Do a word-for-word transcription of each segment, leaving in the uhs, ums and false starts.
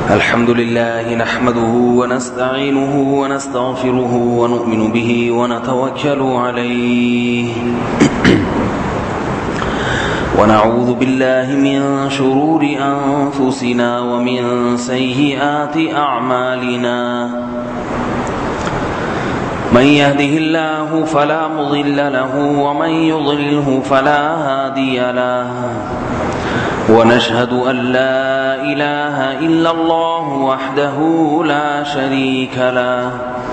الحمد لله نحمده ونستعينه ونستغفره ونؤمن به ونتوكل عليه ونعوذ بالله من شرور أنفسنا ومن سيئات أعمالنا من يهده الله فلا مضل له ومن يضلله فلا هادي له ونشهد أن لا إله إلا الله وحده لا شريك له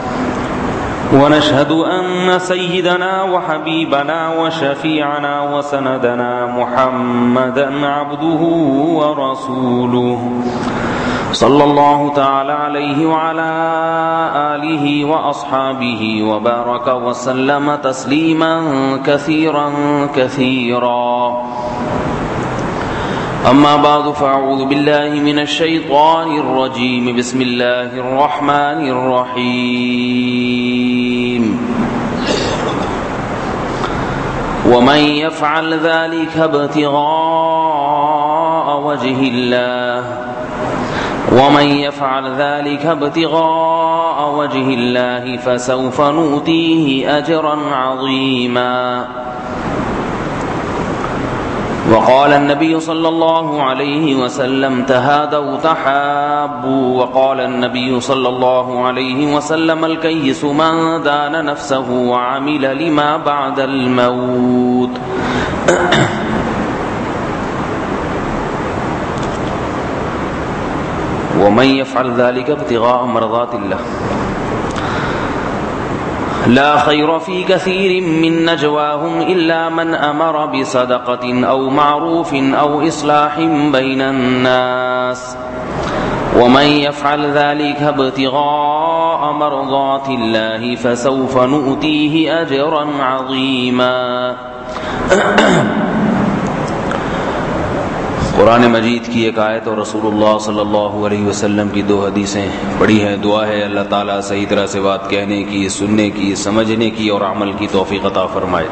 ونشهد أن سيدنا وحبيبنا وشفيعنا وسندنا محمدا عبده ورسوله صلى الله تعالى عليه وعلى آله وأصحابه وبارك وسلم تسليما كثيرا كثيرا أما بعد فأعوذ بالله من الشيطان الرجيم بسم الله الرحمن الرحيم ومن يفعل ذلك ابتغاء وجه الله ومن يفعل ذلك ابتغاء وجه الله فسوف نؤتيه أجرا عظيما وقال النبي صلى الله عليه وسلم تهادوا تحابوا وقال النبي صلى الله عليه وسلم الكيس من دان نفسه وعمل لما بعد الموت ومن يفعل ذلك ابتغاء مرضات الله لا خير في كثير من نجواهم إلا من أمر بصدقة أو معروف أو إصلاح بين الناس ومن يفعل ذلك ابتغاء مرضات الله فسوف نؤتيه أجرا عظيما قرآن مجید کی ایک آیت اور رسول اللہ صلی اللہ علیہ وسلم کی دو حدیثیں پڑھی ہیں. دعا ہے اللہ تعالیٰ صحیح طرح سے بات کہنے کی، سننے کی، سمجھنے کی اور عمل کی توفیق عطا فرمائے.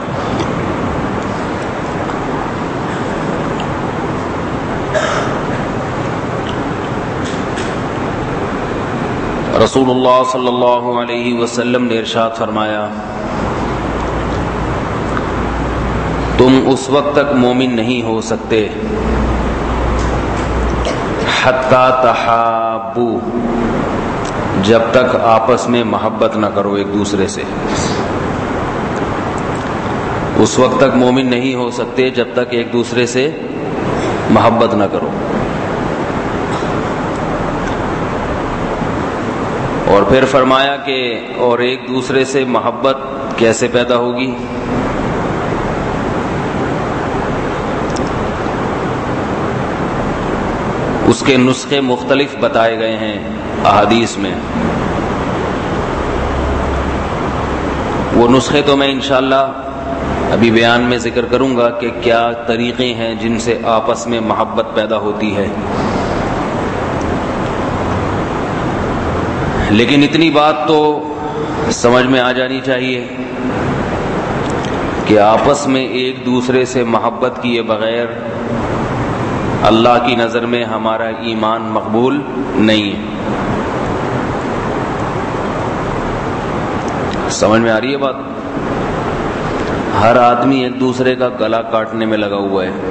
رسول اللہ صلی اللہ علیہ وسلم نے ارشاد فرمایا، تم اس وقت تک مومن نہیں ہو سکتے حتی تحابو، جب تک آپس میں محبت نہ کرو ایک دوسرے سے. اس وقت تک مومن نہیں ہو سکتے جب تک ایک دوسرے سے محبت نہ کرو. اور پھر فرمایا کہ اور ایک دوسرے سے محبت کیسے پیدا ہوگی؟ اس کے نسخے مختلف بتائے گئے ہیں احادیث میں. وہ نسخے تو میں انشاءاللہ ابھی بیان میں ذکر کروں گا کہ کیا طریقے ہیں جن سے آپس میں محبت پیدا ہوتی ہے. لیکن اتنی بات تو سمجھ میں آ جانی چاہیے کہ آپس میں ایک دوسرے سے محبت کیے بغیر اللہ کی نظر میں ہمارا ایمان مقبول نہیں ہے. سمجھ میں آ رہی ہے بات؟ ہر آدمی ایک دوسرے کا گلا کاٹنے میں لگا ہوا ہے،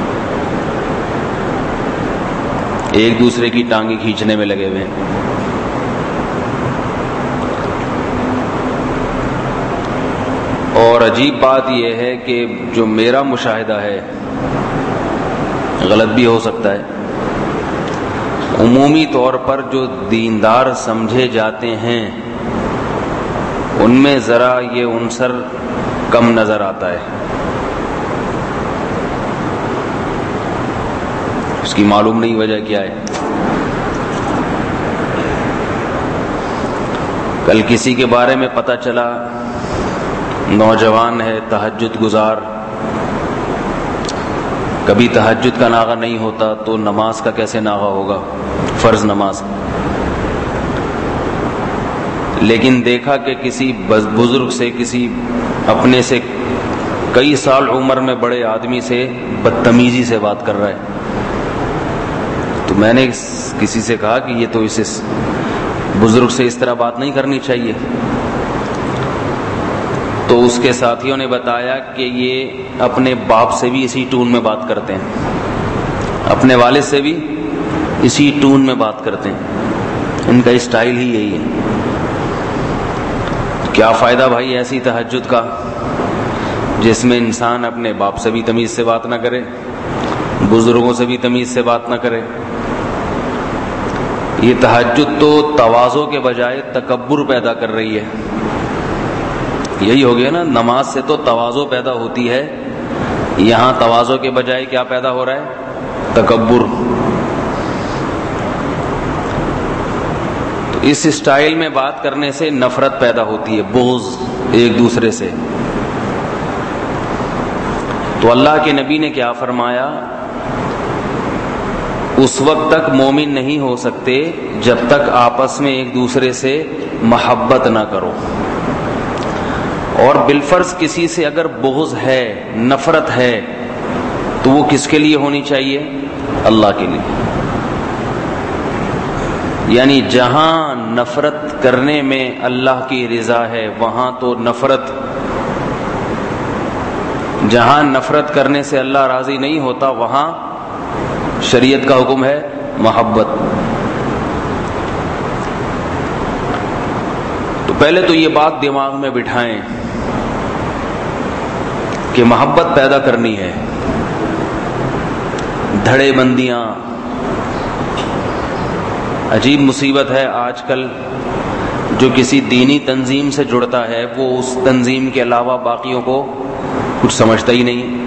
ایک دوسرے کی ٹانگیں کھینچنے میں لگے ہوئے ہیں. اور عجیب بات یہ ہے کہ جو میرا مشاہدہ ہے، غلط بھی ہو سکتا ہے، عمومی طور پر جو دیندار سمجھے جاتے ہیں ان میں ذرا یہ عنصر کم نظر آتا ہے. اس کی معلوم نہیں وجہ کیا ہے. کل کسی کے بارے میں پتہ چلا نوجوان ہے، تہجد گزار، کبھی تہجد کا ناغہ نہیں ہوتا تو نماز کا کیسے ناغہ ہوگا، فرض نماز. لیکن دیکھا کہ کسی بزرگ سے، کسی اپنے سے کئی سال عمر میں بڑے آدمی سے بدتمیزی سے بات کر رہا ہے، تو تو میں نے کسی سے کہا کہ یہ تو اس بزرگ سے اس طرح بات نہیں کرنی چاہیے. تو اس کے ساتھیوں نے بتایا کہ یہ اپنے باپ سے بھی اسی ٹون میں بات کرتے ہیں, اپنے والد سے بھی اسی ٹون میں بات کرتے ہیں, ان کا اسٹائل ہی یہی ہے. کیا فائدہ بھائی ایسی تہجد کا جس میں انسان اپنے باپ سے بھی تمیز سے بات نہ کرے, بزرگوں سے بھی تمیز سے بات نہ کرے. یہ تہجد تو تواضع کے بجائے تکبر پیدا کر رہی ہے. یہی ہو گیا نا, نماز سے تو تواضع پیدا ہوتی ہے, یہاں تواضع کے بجائے کیا پیدا ہو رہا ہے؟ تکبر. تو اس اسٹائل میں بات کرنے سے نفرت پیدا ہوتی ہے, بغض ایک دوسرے سے. تو اللہ کے نبی نے کیا فرمایا, اس وقت تک مومن نہیں ہو سکتے جب تک آپس میں ایک دوسرے سے محبت نہ کرو. اور بالفرض کسی سے اگر بغض ہے, نفرت ہے, تو وہ کس کے لیے ہونی چاہیے؟ اللہ کے لیے. یعنی جہاں نفرت کرنے میں اللہ کی رضا ہے وہاں تو نفرت, جہاں نفرت کرنے سے اللہ راضی نہیں ہوتا وہاں شریعت کا حکم ہے محبت. تو پہلے تو یہ بات دماغ میں بٹھائیں کہ محبت پیدا کرنی ہے. دھڑے بندیاں عجیب مصیبت ہے آج کل. جو کسی دینی تنظیم سے جڑتا ہے وہ اس تنظیم کے علاوہ باقیوں کو کچھ سمجھتا ہی نہیں.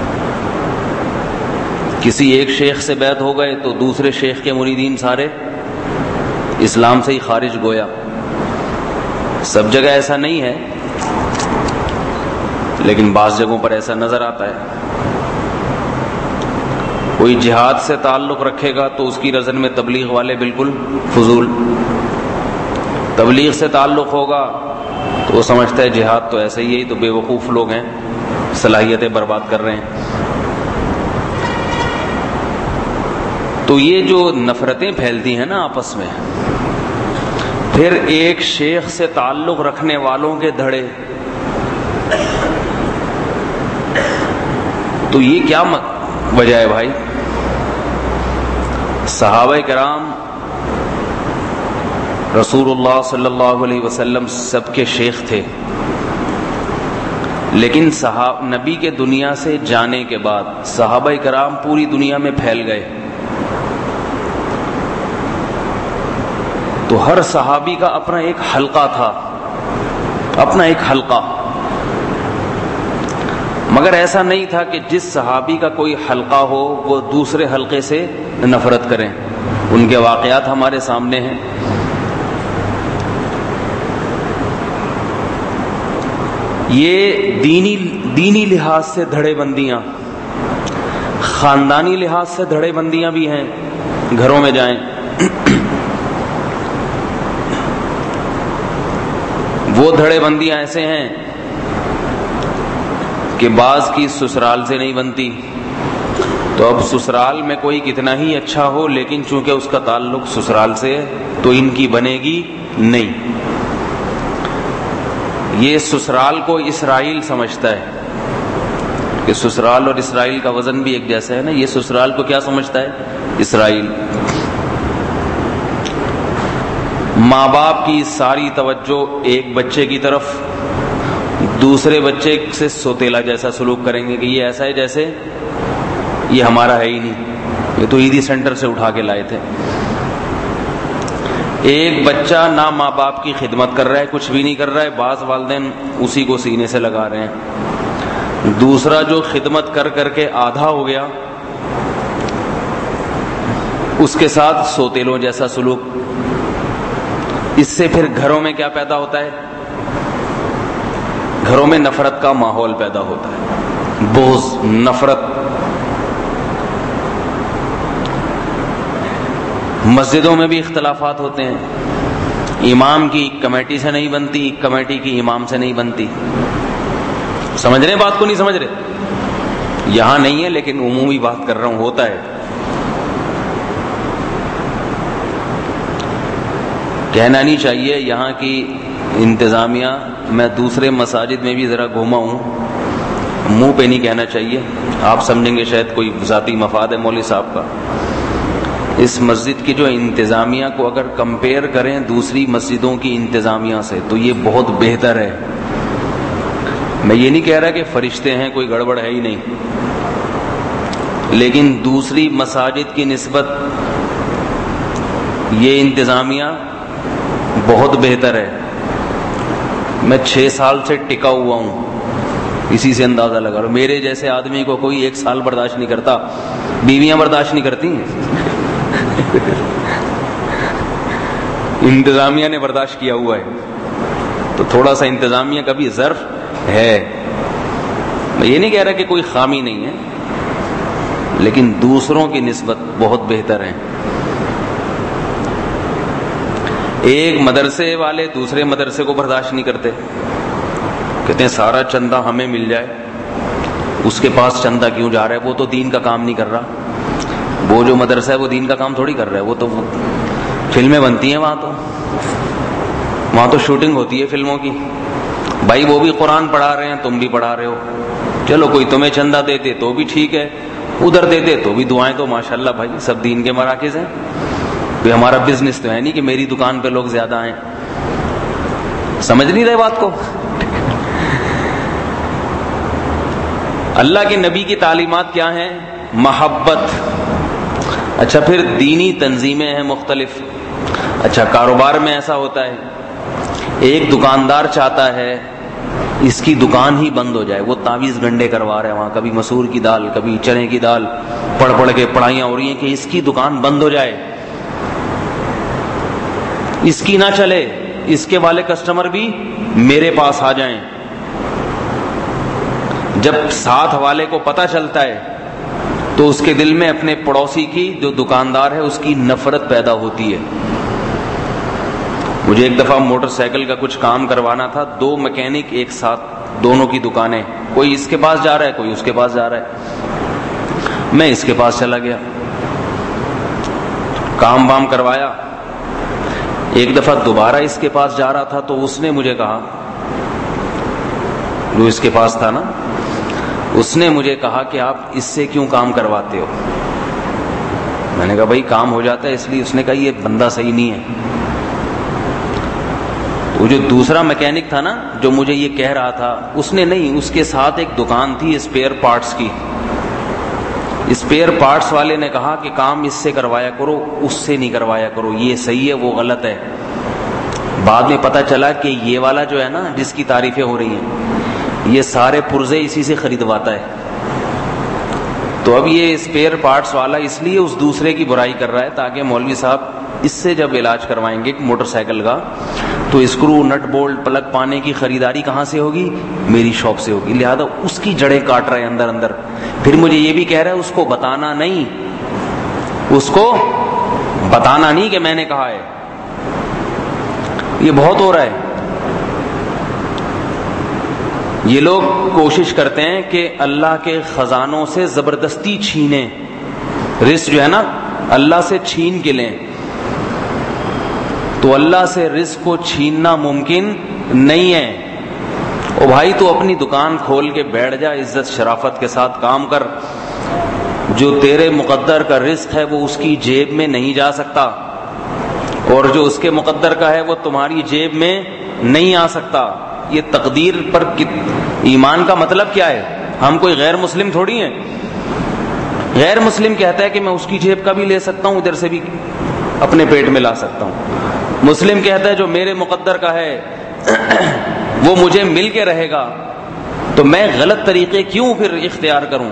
کسی ایک شیخ سے بیعت ہو گئے تو دوسرے شیخ کے مریدین سارے اسلام سے ہی خارج گویا. سب جگہ ایسا نہیں ہے لیکن بعض جگہوں پر ایسا نظر آتا ہے. کوئی جہاد سے تعلق رکھے گا تو اس کی نظر میں تبلیغ والے بالکل فضول. تبلیغ سے تعلق ہوگا تو وہ سمجھتا ہے جہاد تو ایسے ہی ہے, تو بے وقوف لوگ ہیں, صلاحیتیں برباد کر رہے ہیں. تو یہ جو نفرتیں پھیلتی ہیں نا آپس میں, پھر ایک شیخ سے تعلق رکھنے والوں کے دھڑے, تو یہ کیا وجہ ہے بھائی؟ صحابہ کرام رسول اللہ صلی اللہ علیہ وسلم سب کے شیخ تھے, لیکن صحابہ نبی کے دنیا سے جانے کے بعد صحابہ کرام پوری دنیا میں پھیل گئے. تو ہر صحابی کا اپنا ایک حلقہ تھا, اپنا ایک حلقہ. مگر ایسا نہیں تھا کہ جس صحابی کا کوئی حلقہ ہو وہ دوسرے حلقے سے نفرت کریں. ان کے واقعات ہمارے سامنے ہیں. یہ دینی دینی لحاظ سے دھڑے بندیاں, خاندانی لحاظ سے دھڑے بندیاں بھی ہیں. گھروں میں جائیں, وہ دھڑے بندیاں ایسے ہیں کہ بعض کی سسرال سے نہیں بنتی. تو اب سسرال میں کوئی کتنا ہی اچھا ہو لیکن چونکہ اس کا تعلق سسرال سے ہے تو ان کی بنے گی نہیں. یہ سسرال کو اسرائیل سمجھتا ہے کہ سسرال اور اسرائیل کا وزن بھی ایک جیسا ہے نا. یہ سسرال کو کیا سمجھتا ہے؟ اسرائیل. ماں باپ کی ساری توجہ ایک بچے کی طرف, دوسرے بچے سے سوتیلا جیسا سلوک کریں گے کہ یہ ایسا ہے جیسے یہ ہمارا ہے ہی نہیں, یہ تو عیدی سینٹر سے اٹھا کے لائے تھے. ایک بچہ نہ ماں باپ کی خدمت کر رہا ہے, کچھ بھی نہیں کر رہا ہے, بعض والدین اسی کو سینے سے لگا رہے ہیں. دوسرا جو خدمت کر کر کے آدھا ہو گیا اس کے ساتھ سوتیلوں جیسا سلوک. اس سے پھر گھروں میں کیا پیدا ہوتا ہے؟ گھروں میں نفرت کا ماحول پیدا ہوتا ہے, بغض, نفرت. مسجدوں میں بھی اختلافات ہوتے ہیں. امام کی کمیٹی سے نہیں بنتی, کمیٹی کی امام سے نہیں بنتی. سمجھ رہے بات کو؟ نہیں سمجھ رہے؟ یہاں نہیں ہے لیکن عمومی بات کر رہا ہوں, ہوتا ہے. کہنا نہیں چاہیے یہاں کی انتظامیہ، میں دوسرے مساجد میں بھی ذرا گھوما ہوں، منہ پہ نہیں کہنا چاہیے، آپ سمجھیں گے شاید کوئی ذاتی مفاد ہے مولوی صاحب کا۔ اس مسجد کی جو انتظامیہ کو اگر کمپیئر کریں دوسری مسجدوں کی انتظامیہ سے تو یہ بہت بہتر ہے۔ میں یہ نہیں کہہ رہا کہ فرشتے ہیں، کوئی گڑبڑ ہے ہی نہیں، لیکن دوسری مساجد کی نسبت یہ انتظامیہ بہت بہتر ہے۔ میں چھ سال سے ٹکا ہوا ہوں، اسی سے اندازہ لگا رہا ہوں۔ میرے جیسے آدمی کو کوئی ایک سال برداشت نہیں کرتا، بیویاں برداشت نہیں کرتی، انتظامیہ نے برداشت کیا ہوا ہے، تو تھوڑا سا انتظامیہ کا بھی ظرف ہے۔ میں یہ نہیں کہہ رہا کہ کوئی خامی نہیں ہے، لیکن دوسروں کی نسبت بہت بہتر ہیں۔ ایک مدرسے والے دوسرے مدرسے کو برداشت نہیں کرتے، کہتے ہیں سارا چندہ ہمیں مل جائے، اس کے پاس چندہ کیوں جا رہا ہے، وہ تو دین کا کام نہیں کر رہا۔ وہ جو مدرسہ ہے وہ دین کا کام تھوڑی کر رہا ہے، وہ تو فلمیں بنتی ہیں وہاں، تو وہاں تو شوٹنگ ہوتی ہے فلموں کی۔ بھائی وہ بھی قرآن پڑھا رہے ہیں، تم بھی پڑھا رہے ہو، چلو کوئی تمہیں چندہ دیتے تو بھی ٹھیک ہے، ادھر دیتے تو بھی دعائیں، تو ماشاءاللہ بھائی سب دین کے مراکز ہیں۔ کوئی ہمارا بزنس تو ہے نہیں کہ میری دکان پہ لوگ زیادہ آئیں۔ سمجھ نہیں رہے بات کو؟ اللہ کے نبی کی تعلیمات کیا ہیں؟ محبت۔ اچھا پھر دینی تنظیمیں ہیں مختلف۔ اچھا کاروبار میں ایسا ہوتا ہے، ایک دکاندار چاہتا ہے اس کی دکان ہی بند ہو جائے، وہ تعویذ گنڈے کروا رہے ہیں وہاں، کبھی مسور کی دال کبھی چنے کی دال، پڑھ پڑھ کے پڑھائیاں ہو رہی ہیں کہ اس کی دکان بند ہو جائے، اس کی نہ چلے، اس کے والے کسٹمر بھی میرے پاس آ جائیں۔ جب ساتھ والے کو پتہ چلتا ہے تو اس کے دل میں اپنے پڑوسی کی جو دکاندار ہے اس کی نفرت پیدا ہوتی ہے۔ مجھے ایک دفعہ موٹر سائیکل کا کچھ کام کروانا تھا، دو میکینک ایک ساتھ، دونوں کی دکانیں، کوئی اس کے پاس جا رہا ہے کوئی اس کے پاس جا رہا ہے۔ میں اس کے پاس چلا گیا، کام وام کروایا۔ ایک دفعہ دوبارہ اس کے پاس جا رہا تھا تو اس نے مجھے کہا، جو اس کے پاس تھا نا، اس نے مجھے کہا کہ آپ اس سے کیوں کام کرواتے ہو؟ میں نے کہا بھائی کام ہو جاتا ہے اس لیے۔ اس نے کہا یہ بندہ صحیح نہیں ہے۔ وہ جو دوسرا میکینک تھا نا جو مجھے یہ کہہ رہا تھا، اس نے نہیں، اس کے ساتھ ایک دکان تھی اسپیئر پارٹس کی، اسپیئر پارٹس والے نے کہا کہ کام اس سے کروایا کرو، اس سے نہیں کروایا کرو، یہ صحیح ہے وہ غلط ہے۔ بعد میں پتہ چلا کہ یہ والا جو ہے نا جس کی تعریفیں ہو رہی ہیں، یہ سارے پرزے اسی سے خریدواتا ہے۔ تو اب یہ اسپیئر پارٹس والا اس لیے اس دوسرے کی برائی کر رہا ہے تاکہ مولوی صاحب اس سے جب علاج کروائیں گے موٹر سائیکل کا تو اسکرو نٹ بولٹ پلگ پانے کی خریداری کہاں سے ہوگی؟ میری شاپ سے ہوگی، لہذا اس کی جڑیں کاٹ رہے ہیں اندر اندر۔ پھر مجھے یہ بھی کہہ رہا ہے اس کو بتانا نہیں، اس کو بتانا نہیں کہ میں نے کہا ہے۔ یہ بہت ہو رہا ہے۔ یہ لوگ کوشش کرتے ہیں کہ اللہ کے خزانوں سے زبردستی چھینیں، رزق جو ہے نا اللہ سے چھین کے لیں، تو اللہ سے رزق کو چھیننا ممکن نہیں ہے۔ او بھائی تو اپنی دکان کھول کے بیٹھ جا، عزت شرافت کے ساتھ کام کر، جو تیرے مقدر کا رزق ہے وہ اس کی جیب میں نہیں جا سکتا، اور جو اس کے مقدر کا ہے وہ تمہاری جیب میں نہیں آ سکتا۔ یہ تقدیر پر ایمان کا مطلب کیا ہے؟ ہم کوئی غیر مسلم تھوڑی ہیں۔ غیر مسلم کہتا ہے کہ میں اس کی جیب کا بھی لے سکتا ہوں، ادھر سے بھی اپنے پیٹ میں لا سکتا ہوں۔ مسلم کہتا ہے جو میرے مقدر کا ہے وہ مجھے مل کے رہے گا، تو میں غلط طریقے کیوں پھر اختیار کروں؟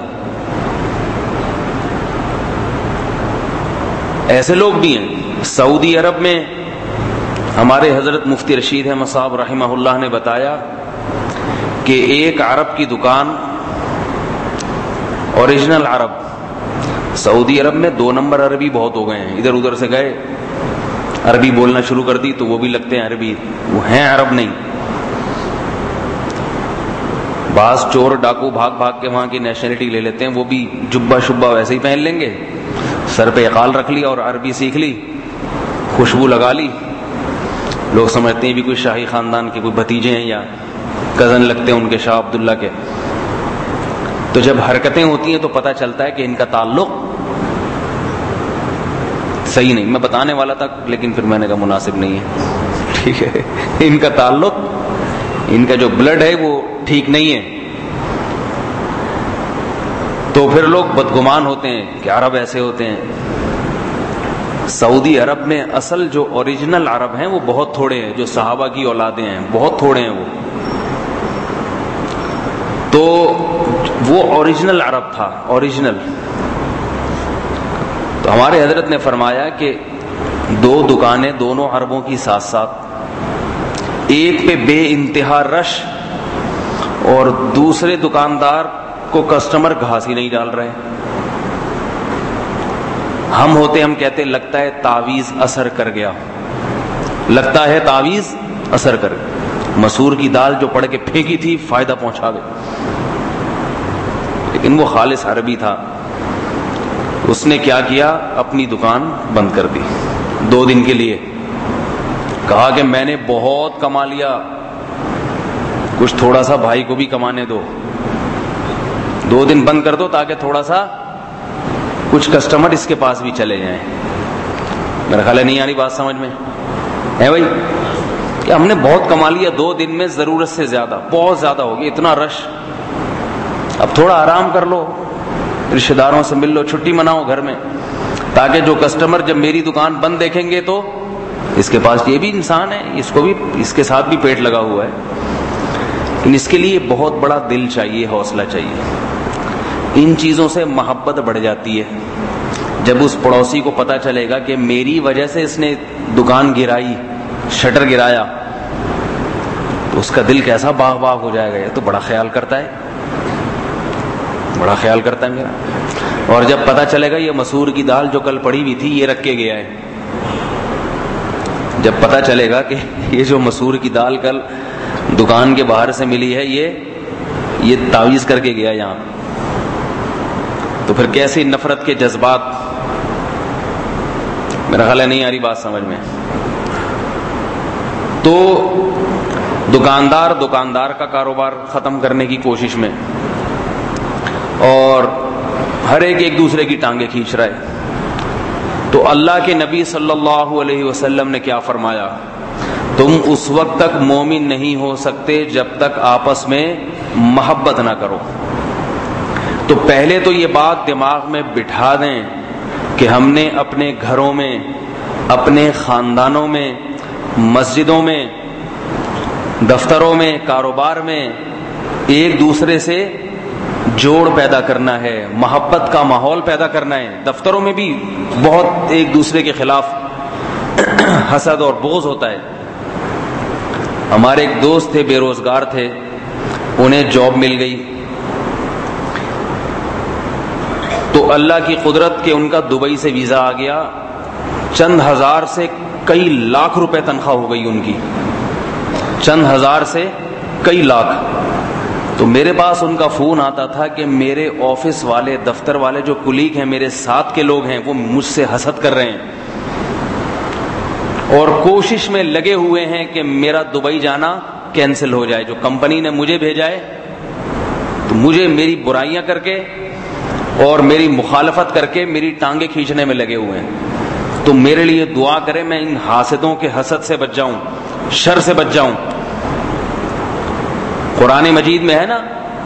ایسے لوگ بھی ہیں۔ سعودی عرب میں ہمارے حضرت مفتی رشید احمد صاحب رحمہ اللہ نے بتایا کہ ایک عرب کی دکان، اوریجنل عرب، سعودی عرب میں دو نمبر عربی بہت ہو گئے ہیں، ادھر ادھر سے گئے عربی بولنا شروع کر دی تو وہ بھی لگتے ہیں عربی، وہ ہیں عرب نہیں۔ بعض چور ڈاکو بھاگ بھاگ کے وہاں کی نیشنلٹی لے لیتے ہیں، وہ بھی جبہ شبہ ویسے ہی پہن لیں گے، سر پہ اقال رکھ لی اور عربی سیکھ لی، خوشبو لگا لی، لوگ سمجھتے ہیں بھی کوئی شاہی خاندان کے کوئی بھتیجے ہیں یا کزن لگتے ہیں ان کے شاہ عبداللہ کے. تو جب حرکتیں ہوتی ہیں تو پتہ چلتا ہے کہ ان کا تعلق صحیح نہیں. میں بتانے والا تھا لیکن پھر میں نے کہا مناسب نہیں ہے. ٹھیک ہے, ان کا تعلق, ان کا جو بلڈ ہے وہ ٹھیک نہیں ہے. تو پھر لوگ بدگمان ہوتے ہیں کہ عرب ایسے ہوتے ہیں. سعودی عرب میں اصل جو اوریجنل عرب ہیں وہ بہت تھوڑے ہیں, جو صحابہ کی اولادیں ہیں بہت تھوڑے ہیں وہ. تو وہ اوریجنل عرب تھا, اوریجنل. تو ہمارے حضرت نے فرمایا کہ دو دکانیں دونوں عربوں کی ساتھ ساتھ, ایک پہ بے انتہا رش اور دوسرے دکاندار کو کسٹمر گھاس ہی نہیں ڈال رہے. ہم ہوتے ہم کہتے لگتا ہے تعویذ اثر کر گیا, لگتا ہے تعویذ اثر کر گیا. مسور کی دال جو پڑھ کے پھینکی تھی فائدہ پہنچا گئی, لیکن وہ خالص عربی تھا. اس نے کیا کیا, اپنی دکان بند کر دی دو دن کے لیے. کہا کہ میں نے بہت کما لیا, کچھ تھوڑا سا بھائی کو بھی کمانے دو, دو دن بند کر دو تاکہ تھوڑا سا کچھ کسٹمر اس کے پاس بھی چلے جائیں. میرا خیال ہے نہیں آ رہی بات سمجھ میں ہے بھائی, کہ ہم نے بہت کما لیا دو دن میں, ضرورت سے زیادہ, بہت زیادہ ہو گیا, اتنا رش, اب تھوڑا آرام کر لو, رشتہ داروں سے مل لو, چھٹی مناؤ گھر میں, تاکہ جو کسٹمر جب میری دکان بند دیکھیں گے تو اس کے پاس یہ بھی انسان ہے, اس کو بھی, اس کے ساتھ بھی پیٹ لگا ہوا ہے. لیکن اس کے لیے بہت بڑا دل چاہیے, حوصلہ چاہیے. ان چیزوں سے محبت بڑھ جاتی ہے. جب اس پڑوسی کو پتا چلے گا کہ میری وجہ سے اس نے دکان گرائی, شٹر گرایا, تو اس کا دل کیسا باغ باغ ہو جائے گا. یہ تو بڑا خیال کرتا ہے, بڑا خیال کرتا ہے میرا. اور جب پتا چلے گا یہ مسور کی دال جو کل پڑی ہوئی تھی یہ رکھ کے گیا ہے, جب پتا چلے گا کہ یہ جو مسور کی دال کل دکان کے باہر سے ملی ہے یہ یہ تعویذ کر کے گیا یہاں, تو پھر کیسی نفرت کے جذبات. میرا خیال ہے نہیں آ رہی بات سمجھ میں. تو دکاندار دکاندار کا کاروبار ختم کرنے کی کوشش میں, اور ہر ایک ایک دوسرے کی ٹانگیں کھینچ رہا ہے. تو اللہ کے نبی صلی اللہ علیہ وسلم نے کیا فرمایا, تم اس وقت تک مومن نہیں ہو سکتے جب تک آپس میں محبت نہ کرو. تو پہلے تو یہ بات دماغ میں بٹھا دیں کہ ہم نے اپنے گھروں میں, اپنے خاندانوں میں, مسجدوں میں, دفتروں میں, کاروبار میں ایک دوسرے سے جوڑ پیدا کرنا ہے, محبت کا ماحول پیدا کرنا ہے. دفتروں میں بھی بہت ایک دوسرے کے خلاف حسد اور بغض ہوتا ہے. ہمارے ایک دوست تھے, بے روزگار تھے, انہیں جاب مل گئی, تو اللہ کی قدرت کہ ان کا دبئی سے ویزا آ گیا, چند ہزار سے کئی لاکھ روپے تنخواہ ہو گئی ان کی, چند ہزار سے کئی لاکھ. تو میرے پاس ان کا فون آتا تھا کہ میرے آفس والے, دفتر والے جو کلیگ ہیں, میرے ساتھ کے لوگ ہیں, وہ مجھ سے حسد کر رہے ہیں اور کوشش میں لگے ہوئے ہیں کہ میرا دبئی جانا کینسل ہو جائے. جو کمپنی نے مجھے بھیجا ہے تو مجھے میری برائیاں کر کے اور میری مخالفت کر کے میری ٹانگیں کھینچنے میں لگے ہوئے ہیں. تو میرے لیے دعا کرے میں ان حاسدوں کے حسد سے بچ جاؤں, شر سے بچ جاؤں. قرآن مجید میں ہے نا,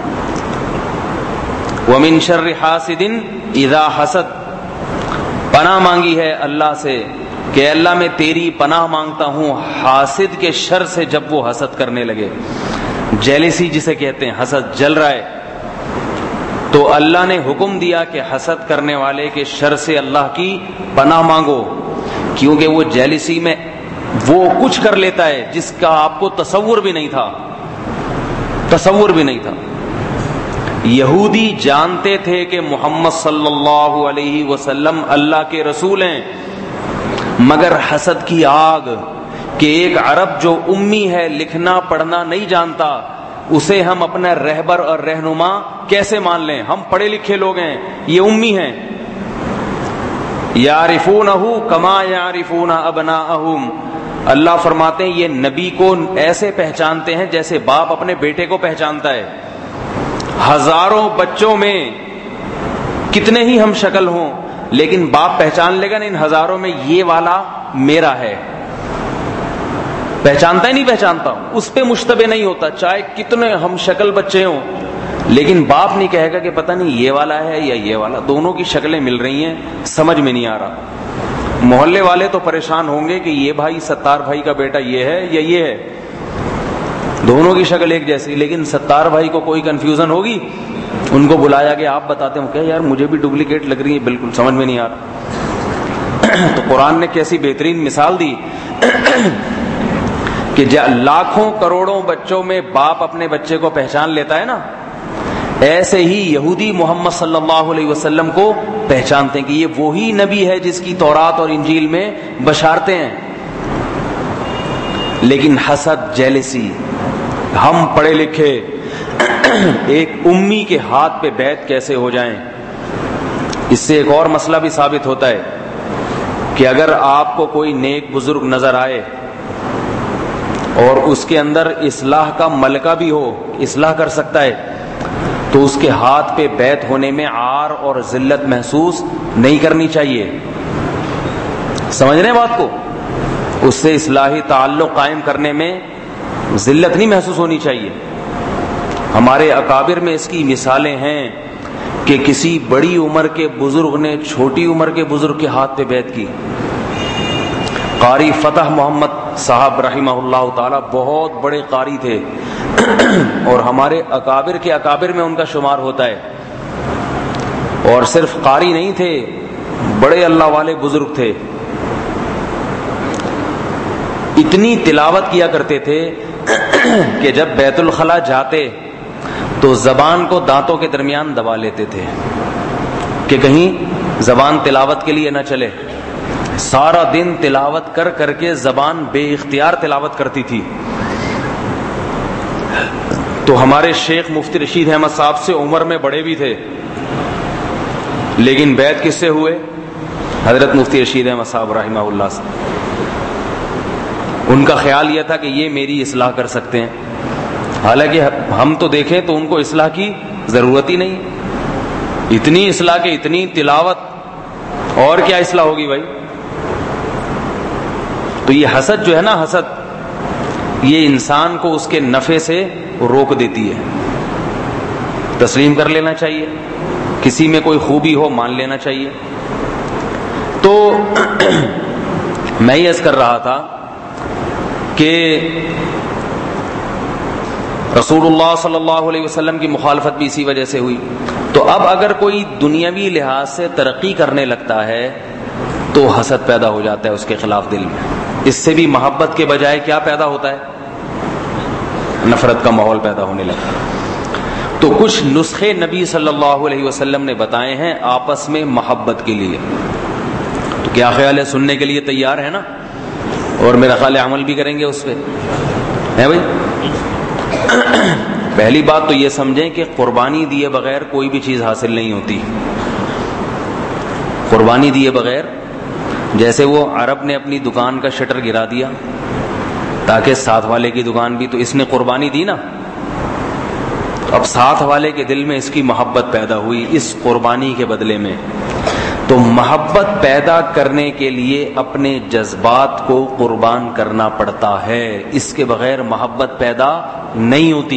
وَمِن شَرِّ حَاسِدٍ إِذَا حَسَدَ, پناہ مانگی ہے اللہ سے کہ اللہ میں تیری پناہ مانگتا ہوں حاسد کے شر سے جب وہ حسد کرنے لگے. جیلسی جسے کہتے ہیں, حسد جل رہا ہے, تو اللہ نے حکم دیا کہ حسد کرنے والے کے شر سے اللہ کی پناہ مانگو, کیونکہ وہ جیلسی میں وہ کچھ کر لیتا ہے جس کا آپ کو تصور بھی نہیں تھا, تصور بھی نہیں تھا. یہودی جانتے تھے کہ محمد صلی اللہ علیہ وسلم اللہ کے رسول ہیں, مگر حسد کی آگ کہ ایک عرب جو امی ہے, لکھنا پڑھنا نہیں جانتا, اسے ہم اپنا رہبر اور رہنما کیسے مان لیں؟ ہم پڑھے لکھے لوگ ہیں, یہ امی ہیں. یعرفونہ کما یعرفون ابناءہم, اللہ فرماتے ہیں یہ نبی کو ایسے پہچانتے ہیں جیسے باپ اپنے بیٹے کو پہچانتا ہے. ہزاروں بچوں میں کتنے ہی ہم شکل ہوں, لیکن باپ پہچان لے گا نا ان ہزاروں میں یہ والا میرا ہے. پہچانتا ہی نہیں پہچانتا, اس پہ مشتبہ نہیں ہوتا, چاہے کتنے ہم شکل بچے ہوں, لیکن باپ نہیں کہے گا کہ پتہ نہیں یہ والا ہے یا یہ والا. دونوں کی شکلیں مل رہی ہیں, سمجھ میں نہیں آ رہا. محلے والے تو پریشان ہوں گے کہ یہ بھائی ستار بھائی کا بیٹا یہ ہے یا یہ ہے, دونوں کی شکل ایک جیسی, لیکن ستار بھائی کو کوئی کنفیوژن ہوگی. ان کو بلایا کہ آپ بتاتے ہوں, کہ یار مجھے بھی ڈپلیکیٹ لگ رہی ہے, بالکل سمجھ میں نہیں آ رہا. تو قرآن نے کیسی بہترین مثال دی کہ لاکھوں کروڑوں بچوں میں باپ اپنے بچے کو پہچان لیتا ہے نا, ایسے ہی یہودی محمد صلی اللہ علیہ وسلم کو پہچانتے ہیں کہ یہ وہی نبی ہے جس کی تورات اور انجیل میں بشارتیں ہیں. لیکن حسد, جیلسی, ہم پڑھے لکھے ایک امی کے ہاتھ پہ بیعت کیسے ہو جائیں. اس سے ایک اور مسئلہ بھی ثابت ہوتا ہے کہ اگر آپ کو کوئی نیک بزرگ نظر آئے اور اس کے اندر اصلاح کا ملکہ بھی ہو, اصلاح کر سکتا ہے, تو اس کے ہاتھ پہ بیعت ہونے میں عار اور ذلت محسوس نہیں کرنی چاہیے. سمجھ رہے ہیں بات کو؟ اس سے اصلاحی تعلق قائم کرنے میں ذلت نہیں محسوس ہونی چاہیے. ہمارے اکابر میں اس کی مثالیں ہیں کہ کسی بڑی عمر کے بزرگ نے چھوٹی عمر کے بزرگ کے ہاتھ پہ بیعت کی. قاری فتح محمد صاحب رحمہ اللہ تعالی بہت بڑے قاری تھے اور ہمارے اکابر کے اکابر میں ان کا شمار ہوتا ہے. اور صرف قاری نہیں تھے, بڑے اللہ والے بزرگ تھے. اتنی تلاوت کیا کرتے تھے کہ جب بیت الخلا جاتے تو زبان کو دانتوں کے درمیان دبا لیتے تھے کہ کہیں زبان تلاوت کے لیے نہ چلے. سارا دن تلاوت کر کر کے زبان بے اختیار تلاوت کرتی تھی. تو ہمارے شیخ مفتی رشید احمد صاحب سے عمر میں بڑے بھی تھے, لیکن بیعت کس سے ہوئے؟ حضرت مفتی رشید احمد صاحب رحمہ اللہ سے. ان کا خیال یہ تھا کہ یہ میری اصلاح کر سکتے ہیں, حالانکہ ہم تو دیکھیں تو ان کو اصلاح کی ضرورت ہی نہیں. اتنی اصلاح کے اتنی تلاوت, اور کیا اصلاح ہوگی بھائی؟ تو یہ حسد جو ہے نا, حسد یہ انسان کو اس کے نفع سے روک دیتی ہے. تسلیم کر لینا چاہیے, کسی میں کوئی خوبی ہو مان لینا چاہیے. تو میں یہ عرض کر رہا تھا کہ رسول اللہ صلی اللہ علیہ وسلم کی مخالفت بھی اسی وجہ سے ہوئی. تو اب اگر کوئی دنیاوی لحاظ سے ترقی کرنے لگتا ہے تو حسد پیدا ہو جاتا ہے اس کے خلاف دل میں. اس سے بھی محبت کے بجائے کیا پیدا ہوتا ہے؟ نفرت کا ماحول پیدا ہونے لگتا ہے. تو کچھ نسخے نبی صلی اللہ علیہ وسلم نے بتائے ہیں آپس میں محبت کے لیے. تو کیا خیال ہے, سننے کے لیے تیار ہے نا؟ اور میرا خیال ہے عمل بھی کریں گے اس پہ, ہے بھائی؟ پہلی بات تو یہ سمجھیں کہ قربانی دیے بغیر کوئی بھی چیز حاصل نہیں ہوتی. قربانی دیے بغیر, جیسے وہ عرب نے اپنی دکان کا شٹر گرا دیا تاکہ ساتھ والے کی دکان بھی, تو اس نے قربانی دی نا. اب ساتھ والے کے دل میں اس کی محبت پیدا ہوئی اس قربانی کے بدلے میں. تو محبت پیدا کرنے کے لیے اپنے جذبات کو قربان کرنا پڑتا ہے, اس کے بغیر محبت پیدا نہیں ہوتی.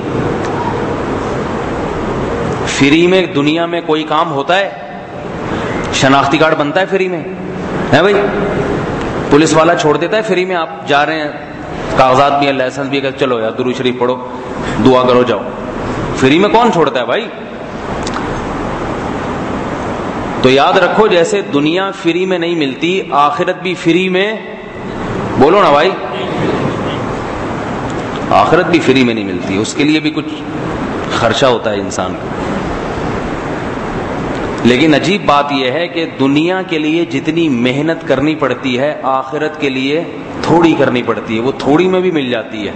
فری میں دنیا میں کوئی کام ہوتا ہے؟ شناختی کارڈ بنتا ہے فری میں, ہے بھائی؟ پولیس والا چھوڑ دیتا ہے فری میں, آپ جا رہے ہیں, کاغذات بھی ہیں, لائسنس بھی ہے, چلو یار درود شریف پڑھو, دعا کرو, جاؤ. فری میں کون چھوڑتا ہے بھائی؟ تو یاد رکھو, جیسے دنیا فری میں نہیں ملتی, آخرت بھی فری میں, بولو نا بھائی, آخرت بھی فری میں نہیں ملتی, اس کے لیے بھی کچھ خرچہ ہوتا ہے انسان کو. لیکن عجیب بات یہ ہے کہ دنیا کے لیے جتنی محنت کرنی پڑتی ہے آخرت کے لیے تھوڑی کرنی پڑتی ہے, وہ تھوڑی میں بھی مل جاتی ہے.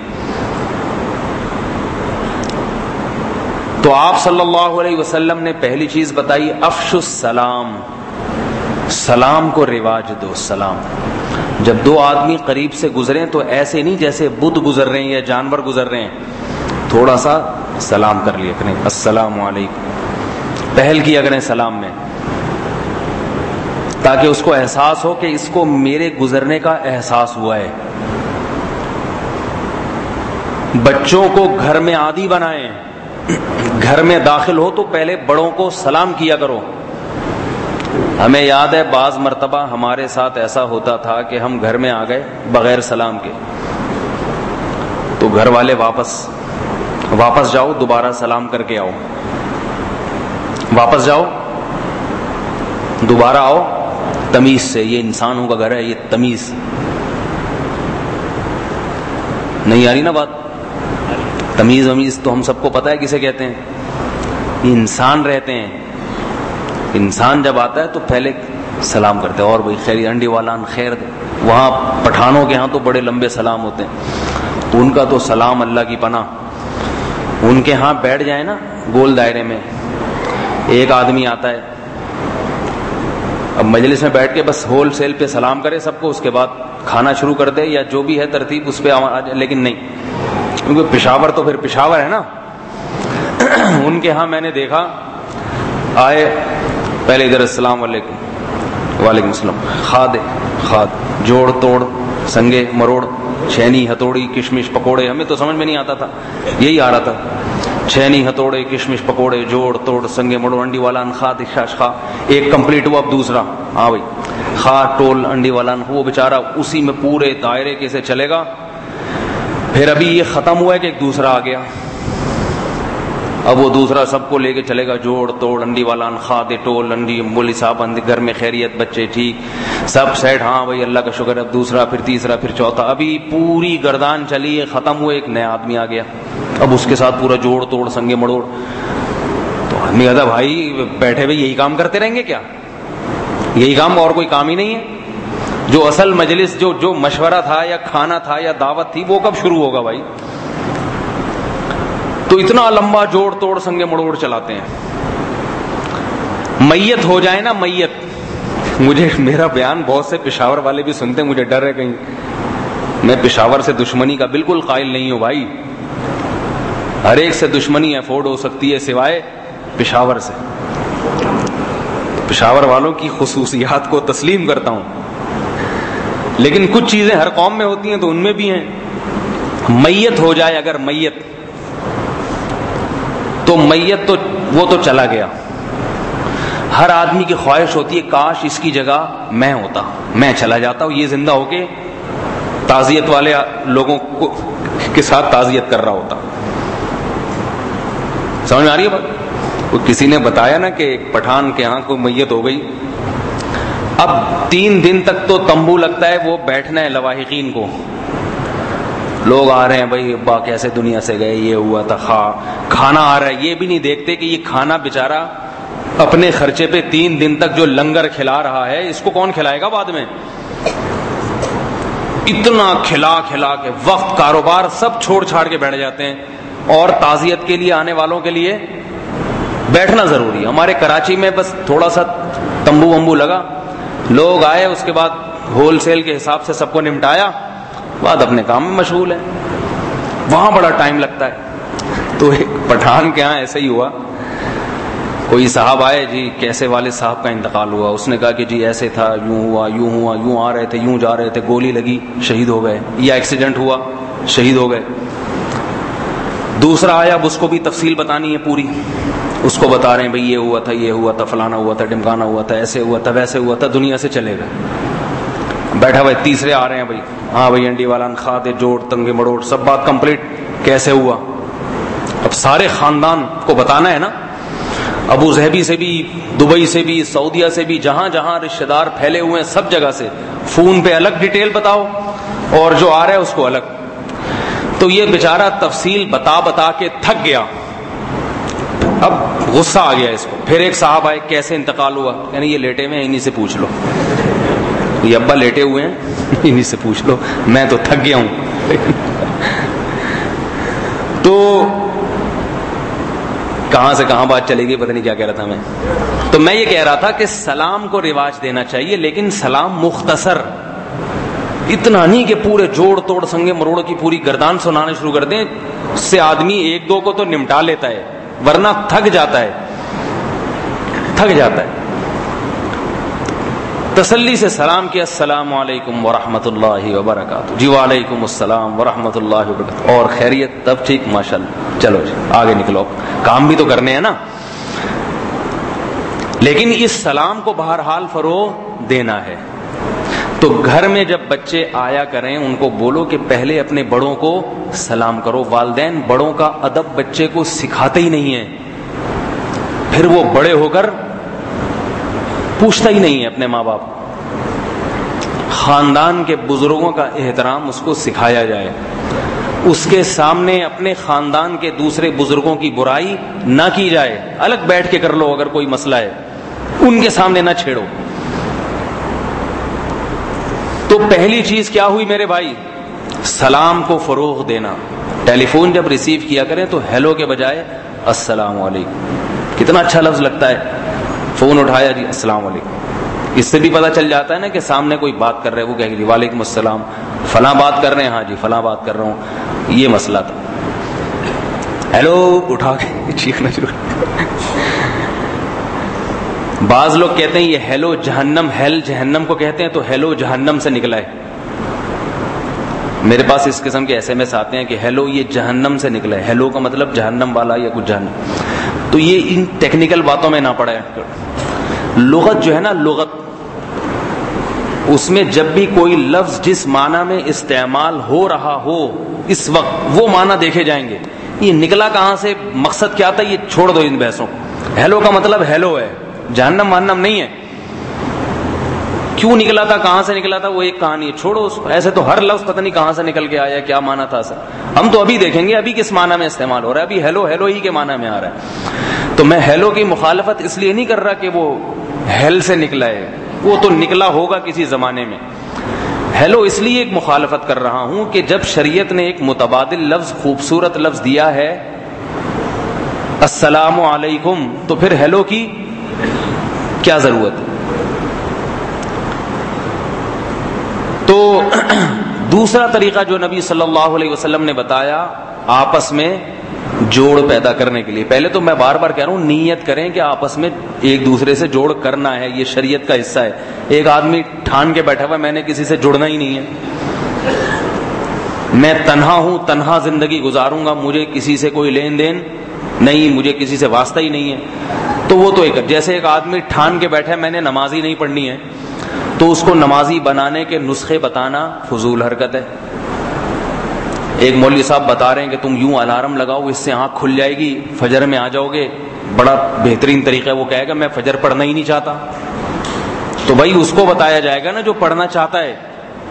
تو آپ صلی اللہ علیہ وسلم نے پہلی چیز بتائی, افش السلام, سلام کو رواج دو. سلام جب دو آدمی قریب سے گزریں تو ایسے نہیں جیسے بدھ گزر رہے ہیں یا جانور گزر رہے ہیں، تھوڑا سا سلام کر لیا کریں، السلام علیکم، پہل کیا کریں سلام میں، تاکہ اس کو احساس ہو کہ اس کو میرے گزرنے کا احساس ہوا ہے۔ بچوں کو گھر میں عادی بنائیں، گھر میں داخل ہو تو پہلے بڑوں کو سلام کیا کرو۔ ہمیں یاد ہے بعض مرتبہ ہمارے ساتھ ایسا ہوتا تھا کہ ہم گھر میں آ گئے بغیر سلام کے، تو گھر والے واپس واپس جاؤ، دوبارہ سلام کر کے آؤ، واپس جاؤ دوبارہ آؤ، تمیز سے، یہ انسانوں کا گھر ہے، یہ تمیز نہیں آ رہی نا بات؟ تمیز ومیز تو ہم سب کو پتا ہے کسے کہتے ہیں، یہ انسان رہتے ہیں، انسان جب آتا ہے تو پہلے سلام کرتے ہیں، اور بھائی خیر انڈی والان خیر دے۔ وہاں پٹھانوں کے ہاں تو بڑے لمبے سلام ہوتے ہیں، ان کا تو سلام اللہ کی پناہ۔ ان کے ہاں بیٹھ جائیں نا گول دائرے میں، ایک آدمی آتا ہے، اب مجلس میں بیٹھ کے بس ہول سیل پہ سلام کرے سب کو، اس کے بعد کھانا شروع کر دے یا جو بھی ہے ترتیب اس پہ آ جائے، لیکن نہیں، کیونکہ پشاور تو پھر پشاور ہے نا۔ ان کے ہاں میں نے دیکھا، آئے پہلے ادھر السلام علیکم، وعلیکم السلام، خاد خاد، جوڑ توڑ سنگے مروڑ، چھینی ہتھوڑی کشمش پکوڑے، ہمیں تو سمجھ میں نہیں آتا تھا، یہی آ رہا تھا، چھینی ہتھوڑے کشمش پکوڑے، جوڑ توڑ سنگے مروڑ، انڈی والان خاد شاش خا، ایک کمپلیٹ ہوا، اب دوسرا، ہاں بھائی خا ٹول انڈی والان، وہ بیچارہ اسی میں پورے دائرے کے سے چلے گا۔ پھر ابھی یہ ختم ہوا ہے کہ ایک دوسرا آ گیا، اب وہ دوسرا سب کو لے کے چلے گا، جوڑ توڑ انڈی والان خاد ٹول انڈی، مولوی صاحب گھر میں خیریت، بچے ٹھیک، سب سیٹ، ہاں بھائی اللہ کا شکر ہے، اب دوسرا، پھر تیسرا، پھر چوتھا، ابھی پوری گردان چلی ہے، ختم ہوئے، ایک نیا آدمی آ گیا، اب اس کے ساتھ پورا جوڑ توڑ سنگے مڑوڑ۔ تو آدمی کہتا بھائی بیٹھے ہوئے یہی کام کرتے رہیں گے کیا؟ یہی کام، اور کوئی کام ہی نہیں ہے؟ جو اصل مجلس، جو جو مشورہ تھا یا کھانا تھا یا دعوت تھی، وہ کب شروع ہوگا بھائی؟ تو اتنا لمبا جوڑ توڑ سنگے مڑوڑ چلاتے ہیں۔ میت ہو جائے نا میت، مجھے میرا بیان بہت سے پشاور والے بھی سنتے ہیں، مجھے ڈر ہے کہیں میں پشاور سے دشمنی کا بالکل قائل نہیں ہوں بھائی، ہر ایک سے دشمنی افورڈ ہو سکتی ہے سوائے پشاور سے، پشاور والوں کی خصوصیات کو تسلیم کرتا ہوں، لیکن کچھ چیزیں ہر قوم میں ہوتی ہیں تو ان میں بھی ہیں۔ میت ہو جائے اگر میت، تو میت تو وہ تو چلا گیا، ہر آدمی کی خواہش ہوتی ہے کاش اس کی جگہ میں ہوتا، میں چلا جاتا ہوں، یہ زندہ ہو کے تعزیت والے لوگوں کو کے ساتھ تعزیت کر رہا ہوتا۔ سمجھ میں آ رہی ہے بات؟ وہ کسی نے بتایا نا کہ ایک پٹھان کے ہاں کوئی میت ہو گئی، اب تین دن تک تو تمبو لگتا ہے، وہ بیٹھنا ہے لواحقین کو، لوگ آ رہے ہیں بھائی ابا کیسے دنیا سے گئے، یہ ہوا تھا، خا کھانا آ رہا ہے، یہ بھی نہیں دیکھتے کہ یہ کھانا بیچارہ اپنے خرچے پہ تین دن تک جو لنگر کھلا رہا ہے، اس کو کون کھلائے گا بعد میں؟ اتنا کھلا کھلا کے وقت کاروبار سب چھوڑ چھاڑ کے بیٹھ جاتے ہیں، اور تعزیت کے لیے آنے والوں کے لیے بیٹھنا ضروری ہے۔ ہمارے کراچی میں بس تھوڑا سا تمبو ومبو لگا، لوگ آئے، اس کے بعد ہول سیل کے حساب سے سب کو نمٹایا، بعد اپنے کام میں مشغول ہے، وہاں بڑا ٹائم لگتا ہے۔ تو ایک پٹھان کے ہاں ایسا ہی ہوا، کوئی صاحب آئے، جی کیسے والد صاحب کا انتقال ہوا؟ اس نے کہا کہ جی ایسے تھا، یوں ہوا یوں ہوا، یوں آ رہے تھے، یوں جا رہے تھے، گولی لگی، شہید ہو گئے، یا ایکسیڈنٹ ہوا، شہید ہو گئے۔ دوسرا آیا، اب اس کو بھی تفصیل بتانی ہے پوری، اس کو بتا رہے ہیں بھئی یہ ہوا تھا، یہ ہوا تھا، فلانا ہوا تھا، ڈمکانا ہوا تھا، ایسے ہوا تھا، ویسے ہوا تھا، دنیا سے چلے گئے۔ بیٹھا ہوا تیسرے آ رہے ہیں، بھائی ہاں بھائی انڈی والان خاد جوڑ تنگے مڑوڑ، سب بات کمپلیٹ، کیسے ہوا؟ اب سارے خاندان کو بتانا ہے نا، ابو ظہبی سے بھی، دبئی سے بھی، سعودیہ سے بھی، جہاں جہاں رشتہ دار پھیلے ہوئے ہیں سب جگہ سے، فون پہ الگ ڈیٹیل بتاؤ اور جو آ رہا ہے اس کو الگ۔ تو یہ بیچارہ تفصیل بتا بتا کے تھک گیا، اب غصہ آ گیا اس کو۔ پھر ایک صاحب آئے، کیسے انتقال ہوا؟ یعنی یہ لیٹے ہوئے ہیں، انہی سے پوچھ لو، یہ ابا لیٹے ہوئے ہیں، انہی سے پوچھ لو، میں تو تھک گیا ہوں۔ تو کہاں سے کہاں بات چلے گی، پتہ نہیں کیا کہہ رہا تھا میں۔ تو میں یہ کہہ رہا تھا کہ سلام کو رواج دینا چاہیے، لیکن سلام مختصر، اتنا نہیں کہ پورے جوڑ توڑ سنگے مروڑ کی پوری گردان سنانا شروع کر دیں. اس سے آدمی ایک دو کو تو نمٹا لیتا ہے, ورنہ تھک جاتا ہے تھک جاتا ہے. تسلی سے سلام کیا, السلام علیکم ورحمۃ اللہ وبرکاتہ. جی وعلیکم السلام ورحمۃ اللہ وبرکاتہ. اور خیریت؟ تب ٹھیک, ماشاءاللہ, چلو جی آگے نکلو, کام بھی تو کرنے ہیں نا. لیکن اس سلام کو بہرحال فروغ دینا ہے. تو گھر میں جب بچے آیا کریں ان کو بولو کہ پہلے اپنے بڑوں کو سلام کرو. والدین بڑوں کا ادب بچے کو سکھاتے ہی نہیں ہیں, پھر وہ بڑے ہو کر پوچھتا ہی نہیں ہے اپنے ماں باپ. خاندان کے بزرگوں کا احترام اس کو سکھایا جائے. اس کے سامنے اپنے خاندان کے دوسرے بزرگوں کی برائی نہ کی جائے. الگ بیٹھ کے کر لو اگر کوئی مسئلہ ہے, ان کے سامنے نہ چھیڑو. تو پہلی چیز کیا ہوئی میرے بھائی؟ سلام کو فروغ دینا. ٹیلی فون جب ریسیو کیا کریں تو ہیلو کے بجائے السلام علیکم. کتنا اچھا لفظ لگتا ہے. فون اٹھایا جی السلام علیکم. اس سے بھی پتہ چل جاتا ہے نا کہ سامنے کوئی بات کر رہے ہیں, وہ کہے گی وعلیکم السلام, فلاں بات کر رہے ہیں, ہاں جی فلاں بات کر رہا ہوں, یہ مسئلہ تھا. ہیلو اٹھا کے چیخنا شروع. بعض لوگ کہتے ہیں یہ ہیلو جہنم, ہیل جہنم کو کہتے ہیں, تو ہیلو جہنم سے نکلا ہے. میرے پاس اس قسم کے ایس ایم ایس آتے ہیں کہ ہیلو یہ جہنم سے نکلا ہے. ہیلو کا مطلب جہنم والا یا کچھ جہنم. تو یہ ان ٹیکنیکل باتوں میں نہ پڑے. لغت جو ہے نا, لغت, اس میں جب بھی کوئی لفظ جس معنی میں استعمال ہو رہا ہو اس وقت وہ معنی دیکھے جائیں گے. یہ نکلا کہاں سے, مقصد کیا تھا, یہ چھوڑ دو ان بحثوں کو. ہیلو کا مطلب ہیلو ہے, جہنم وہنم نہیں ہے. کیوں نکلا تھا, کہاں سے نکلا تھا, وہ ایک کہانی ہے, چھوڑو اس کو. ایسے تو ہر لفظ پتہ نہیں کہاں سے نکل کے آیا, کیا معنی تھا سر. ہم تو ابھی دیکھیں گے ابھی کس معنی میں استعمال ہو رہا ہے. ابھی ہیلو ہیلو ہی کے معنی میں آ رہا ہے. تو میں ہیلو کی مخالفت اس لیے نہیں کر رہا کہ وہ ہیل سے نکلا ہے, وہ تو نکلا ہوگا کسی زمانے میں. ہیلو اس لیے ایک مخالفت کر رہا ہوں کہ جب شریعت نے ایک متبادل لفظ, خوبصورت لفظ دیا ہے السلام علیکم, تو پھر ہیلو کی کیا ضرورت ہے. تو دوسرا طریقہ جو نبی صلی اللہ علیہ وسلم نے بتایا آپس میں جوڑ پیدا کرنے کے لیے, پہلے تو میں بار بار کہہ رہا ہوں نیت کریں کہ آپس میں ایک دوسرے سے جوڑ کرنا ہے, یہ شریعت کا حصہ ہے. ایک آدمی ٹھان کے بیٹھا ہوا میں نے کسی سے جڑنا ہی نہیں ہے, میں تنہا ہوں, تنہا زندگی گزاروں گا, مجھے کسی سے کوئی لین دین نہیں, مجھے کسی سے واسطہ ہی نہیں ہے, تو وہ تو ایک. جیسے ایک آدمی ٹھان کے بیٹھا ہے میں نے نماز ہی نہیں پڑھنی ہے, تو اس کو نمازی بنانے کے نسخے بتانا فضول حرکت ہے. ایک مولوی صاحب بتا رہے ہیں کہ تم یوں الارم لگاؤ, اس سے آنکھ کھل جائے گی, فجر میں آ جاؤ گے, بڑا بہترین طریقہ ہے. وہ کہے گا میں فجر پڑھنا ہی نہیں چاہتا. تو بھائی اس کو بتایا جائے گا نا جو پڑھنا چاہتا ہے.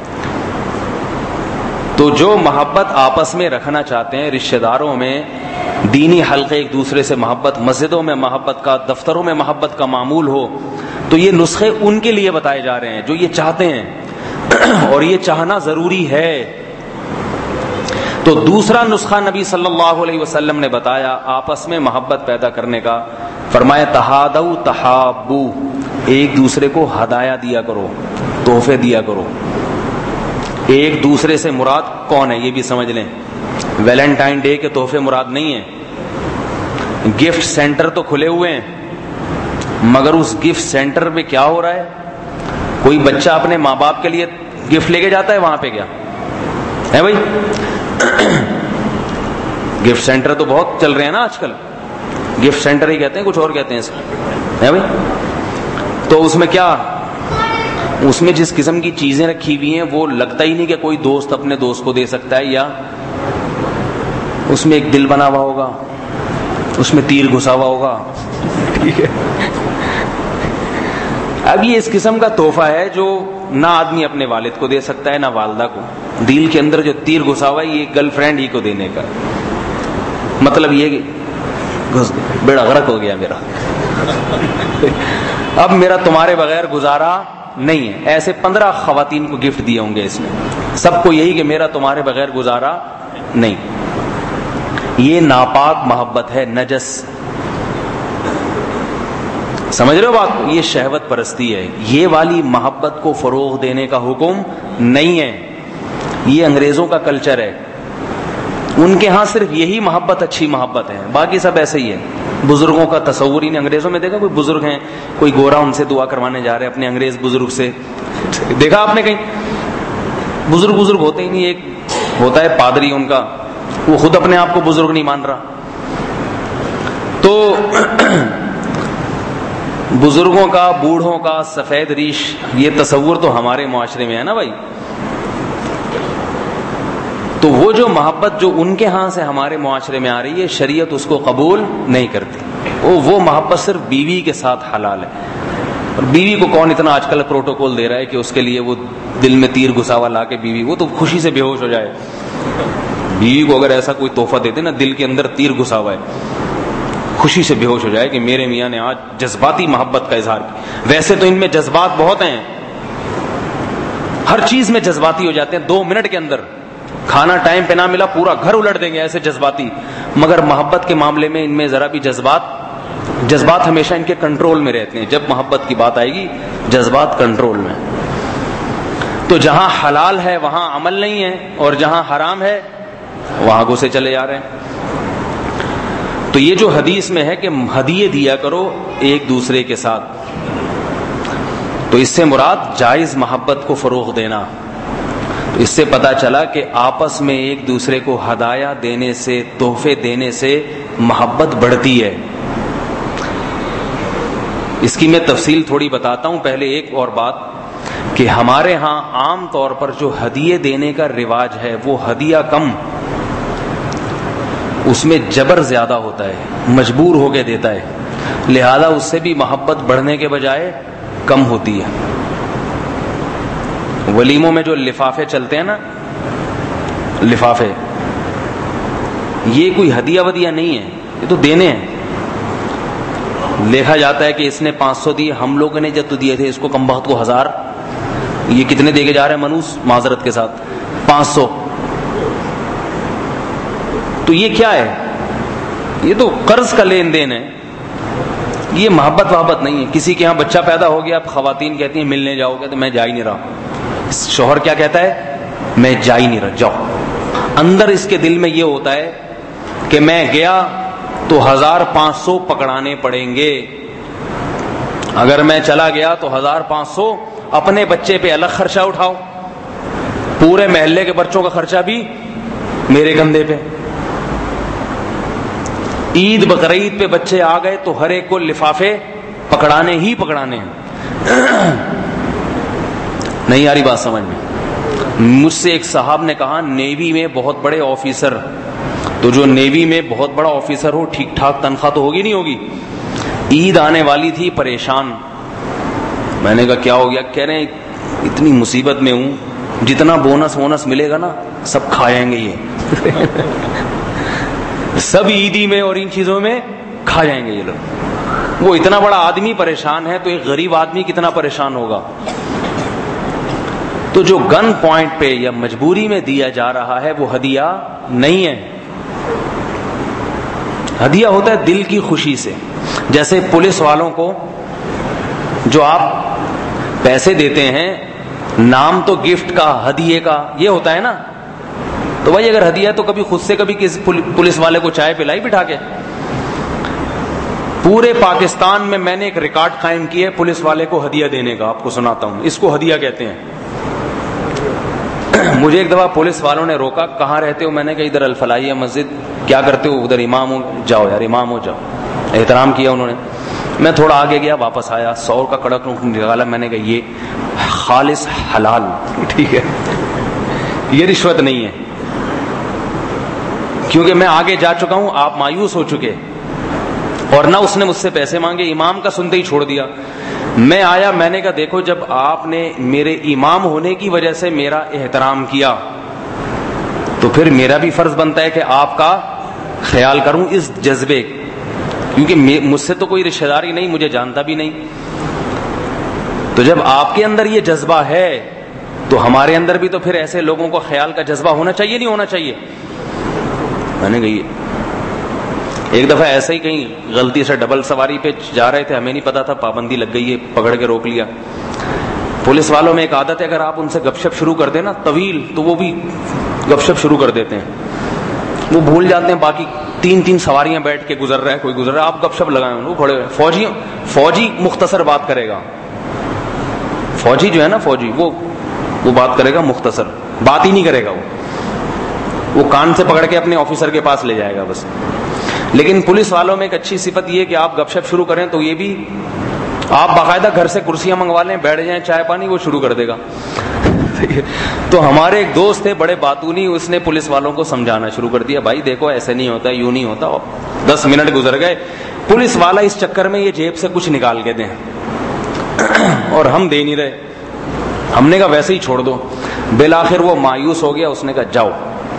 تو جو محبت آپس میں رکھنا چاہتے ہیں, رشتہ داروں میں دینی حلقے, ایک دوسرے سے محبت, مسجدوں میں محبت کا, دفتروں میں محبت کا معمول ہو, تو یہ نسخے ان کے لیے بتائے جا رہے ہیں جو یہ چاہتے ہیں, اور یہ چاہنا ضروری ہے. تو دوسرا نسخہ نبی صلی اللہ علیہ وسلم نے بتایا آپس میں محبت پیدا کرنے کا. فرمایا تہادو تحابو, ایک دوسرے کو ہدایہ دیا کرو, تحفے دیا کرو. ایک دوسرے سے مراد کون ہے یہ بھی سمجھ لیں. ویلنٹائن ڈے کے تحفے مراد نہیں ہیں. گفٹ سینٹر تو کھلے ہوئے ہیں, مگر اس گفٹ سینٹر میں کیا ہو رہا ہے؟ کوئی بچہ اپنے ماں باپ کے لیے گفٹ لے کے جاتا ہے وہاں پہ کیا ہے بھائی؟ گفٹ سینٹر تو بہت چل رہے ہیں نا آج کل, گفٹ سینٹر ہی کہتے ہیں, کچھ اور کہتے ہیں اس ہے بھائی. تو اس میں کیا, اس میں جس قسم کی چیزیں رکھی ہوئی ہیں وہ لگتا ہی نہیں کہ کوئی دوست اپنے دوست کو دے سکتا ہے. یا اس میں ایک دل بنا ہوا ہوگا, اس میں تیر گھسا ہوا ہوگا, ٹھیک ہے. اب یہ اس قسم کا تحفہ ہے جو نہ آدمی اپنے والد کو دے سکتا ہے نہ والدہ کو. دل کے اندر جو تیر گھسا ہوا ہے یہ گرل فرینڈ ہی کو دینے کا. مطلب یہ کہ بیڑا غرق ہو گیا میرا, اب میرا تمہارے بغیر گزارا نہیں ہے. ایسے پندرہ خواتین کو گفٹ دیے ہوں گے اس نے, سب کو یہی کہ میرا تمہارے بغیر گزارا نہیں. یہ ناپاک محبت ہے, نجس. سمجھ رہے ہو بات کو؟ یہ شہوت پرستی ہے. یہ والی محبت کو فروغ دینے کا حکم نہیں ہے. یہ انگریزوں کا کلچر ہے. ان کے ہاں صرف یہی محبت اچھی محبت ہے, باقی سب ایسے ہی ہے. بزرگوں کا تصور ہی نہیں. انگریزوں میں دیکھا کوئی بزرگ ہیں, کوئی گورا ان سے دعا کروانے جا رہے ہیں اپنے انگریز بزرگ سے, دیکھا آپ نے کہیں؟ بزرگ بزرگ ہوتے ہی نہیں. ایک ہوتا ہے پادری ان کا, وہ خود اپنے آپ کو بزرگ نہیں مان رہا. تو بزرگوں کا, بوڑھوں کا سفید ریش, یہ تصور تو ہمارے معاشرے میں ہے نا بھائی. تو وہ جو محبت جو ان کے ہاں سے ہمارے معاشرے میں آ رہی ہے, شریعت اس کو قبول نہیں کرتی. وہ وہ محبت صرف بیوی کے ساتھ حلال ہے. اور بیوی کو کون اتنا آج کل پروٹوکول دے رہا ہے کہ اس کے لیے وہ دل میں تیر گھسا ہوا لا کے بیوی, وہ تو خوشی سے بے ہوش ہو جائے. بیوی کو اگر ایسا کوئی تحفہ دیتے نا, دل کے اندر تیر گھسا ہوا ہے, خوشی سے بے ہوش ہو جائے کہ میرے میاں نے آج جذباتی محبت کا اظہار کیا. ویسے تو ان میں جذبات بہت ہیں, ہر چیز میں جذباتی ہو جاتے ہیں. دو منٹ کے اندر کھانا ٹائم پہ نہ ملا, پورا گھر الٹ دیں گے, ایسے جذباتی. مگر محبت کے معاملے میں ان میں ذرا بھی جذبات جذبات ہمیشہ ان کے کنٹرول میں رہتے ہیں. جب محبت کی بات آئے گی, جذبات کنٹرول میں. تو جہاں حلال ہے وہاں عمل نہیں ہے, اور جہاں حرام ہے وہاں گھسے چلے جا رہے ہیں. تو یہ جو حدیث میں ہے کہ ہدیے دیا کرو ایک دوسرے کے ساتھ, تو اس سے مراد جائز محبت کو فروغ دینا. اس سے پتا چلا کہ آپس میں ایک دوسرے کو ہدایہ دینے سے, تحفے دینے سے محبت بڑھتی ہے. اس کی میں تفصیل تھوڑی بتاتا ہوں. پہلے ایک اور بات کہ ہمارے ہاں عام طور پر جو ہدیے دینے کا رواج ہے وہ ہدیہ کم, اس میں جبر زیادہ ہوتا ہے, مجبور ہو کے دیتا ہے, لہذا اس سے بھی محبت بڑھنے کے بجائے کم ہوتی ہے. ولیموں میں جو لفافے چلتے ہیں نا, لفافے, یہ کوئی ہدیہ ودیہ نہیں ہے, یہ تو دینے ہیں. دیکھا جاتا ہے کہ اس نے پانچ سو دیے, ہم لوگوں نے جب تو دیے تھے اس کو کم بخت کو ہزار, یہ کتنے دے کے جا رہے ہیں منوس معذرت کے ساتھ, پانچ سو. تو یہ کیا ہے؟ یہ تو قرض کا لین دین ہے, یہ محبت وحبت نہیں ہے. کسی کے ہاں بچہ پیدا ہو گیا, اب خواتین کہتی ہیں ملنے جاؤ گے, تو میں جا ہی نہیں رہا. شوہر کیا کہتا ہے؟ میں جا ہی نہیں رہا, جاؤ. اندر اس کے دل میں یہ ہوتا ہے کہ میں گیا تو ہزار پانچ سو پکڑانے پڑیں گے, اگر میں چلا گیا تو ہزار پانچ سو اپنے بچے پہ الگ خرچہ اٹھاؤ, پورے محلے کے بچوں کا خرچہ بھی میرے کندھے پہ. عید بقرعید پہ بچے آ گئے تو ہر ایک کو لفافے پکڑانے ہی پکڑانے ہیں. نہیں آ رہی بات سمجھ میں؟ مجھ سے ایک صاحب نے کہا نیوی میں بہت بڑے آفیسر, تو جو نیوی میں بہت بڑا آفیسر ہو ٹھیک ٹھاک تنخواہ تو ہوگی نہیں ہوگی, عید آنے والی تھی, پریشان. میں نے کہا کیا ہو گیا؟ کہہ رہے ہیں اتنی مصیبت میں ہوں, جتنا بونس وونس ملے گا نا سب کھا جائیں گے, یہ سب عیدی میں اور ان چیزوں میں کھا جائیں گے یہ لوگ. وہ اتنا بڑا آدمی پریشان ہے تو ایک غریب آدمی کتنا پریشان ہوگا. تو جو گن پوائنٹ پہ یا مجبوری میں دیا جا رہا ہے وہ ہدیہ نہیں ہے. ہدیہ ہوتا ہے دل کی خوشی سے. جیسے پولیس والوں کو جو آپ پیسے دیتے ہیں, نام تو گفٹ کا, ہدیے کا یہ ہوتا ہے نا, تو بھائی اگر ہدیہ تو کبھی خود سے کبھی کسی پولیس والے کو چائے پلائی بٹھا کے. پورے پاکستان میں میں نے ایک ریکارڈ قائم کیا ہے پولیس والے کو ہدیہ دینے کا, آپ کو سناتا ہوں. اس کو ہدیہ کہتے ہیں. مجھے ایک دفعہ پولیس والوں نے روکا, کہاں رہتے ہو؟ میں نے کہا ادھر الفلاحیہ مسجد. کیا کرتے ہو؟ ادھر امام ہو. جاؤ یار امام ہو جاؤ. احترام کیا انہوں نے. میں تھوڑا آگے گیا, واپس آیا, سو کا کڑک نکالا. میں نے کہا یہ خالص حلال, ٹھیک ہے, یہ رشوت نہیں ہے, کیونکہ میں آگے جا چکا ہوں, آپ مایوس ہو چکے, اور نہ اس نے مجھ سے پیسے مانگے. امام کا سنتے ہی چھوڑ دیا. میں آیا, میں نے کہا دیکھو جب آپ نے میرے امام ہونے کی وجہ سے میرا احترام کیا تو پھر میرا بھی فرض بنتا ہے کہ آپ کا خیال کروں اس جذبے, کیونکہ مجھ سے تو کوئی رشتہ داری نہیں, مجھے جانتا بھی نہیں. تو جب آپ کے اندر یہ جذبہ ہے تو ہمارے اندر بھی تو پھر ایسے لوگوں کو خیال کا جذبہ ہونا چاہیے, نہیں ہونا چاہیے؟ میں نے کہی ایک دفعہ ایسے ہی کہیں غلطی سے ڈبل سواری پہ جا رہے تھے, ہمیں نہیں پتا تھا, پابندی لگ گئی ہے, پکڑ کے روک لیا. پولیس والوں میں ایک عادت ہے, اگر آپ ان سے گپ شپ شروع کر دیں نا طویل, تو وہ بھی گپ شپ شروع کر دیتے ہیں. وہ بھول جاتے ہیں باقی تین تین سواریاں بیٹھ کے گزر رہا ہے, کوئی گزر رہا ہے, آپ گپ شپ لگائیں. وہ بڑے فوجی فوجی مختصر بات کرے گا, فوجی جو ہے نا فوجی وہ وہ بات کرے گا مختصر, بات ہی نہیں کرے گا, وہ وہ کان سے پکڑ کے اپنے آفیسر کے پاس لے جائے گا بس. لیکن پولیس والوں میں ایک اچھی صفت یہ ہے کہ آپ گپ شپ شروع کریں تو یہ بھی, آپ باقاعدہ گھر سے کرسیاں منگوا لیں, بیٹھ جائیں, چائے پانی وہ شروع کر دے گا. تو ہمارے ایک دوست تھے بڑے باتونی, اس نے پولیس والوں کو سمجھانا شروع کر دیا, بھائی دیکھو ایسے نہیں ہوتا, یوں نہیں ہوتا. دس منٹ گزر گئے, پولیس والا اس چکر میں یہ جیب سے کچھ نکال کے دیں اور ہم دے نہیں رہے. ہم نے کہا ویسے ہی چھوڑ دو. بالآخر وہ مایوس ہو گیا, اس نے کہا جاؤ.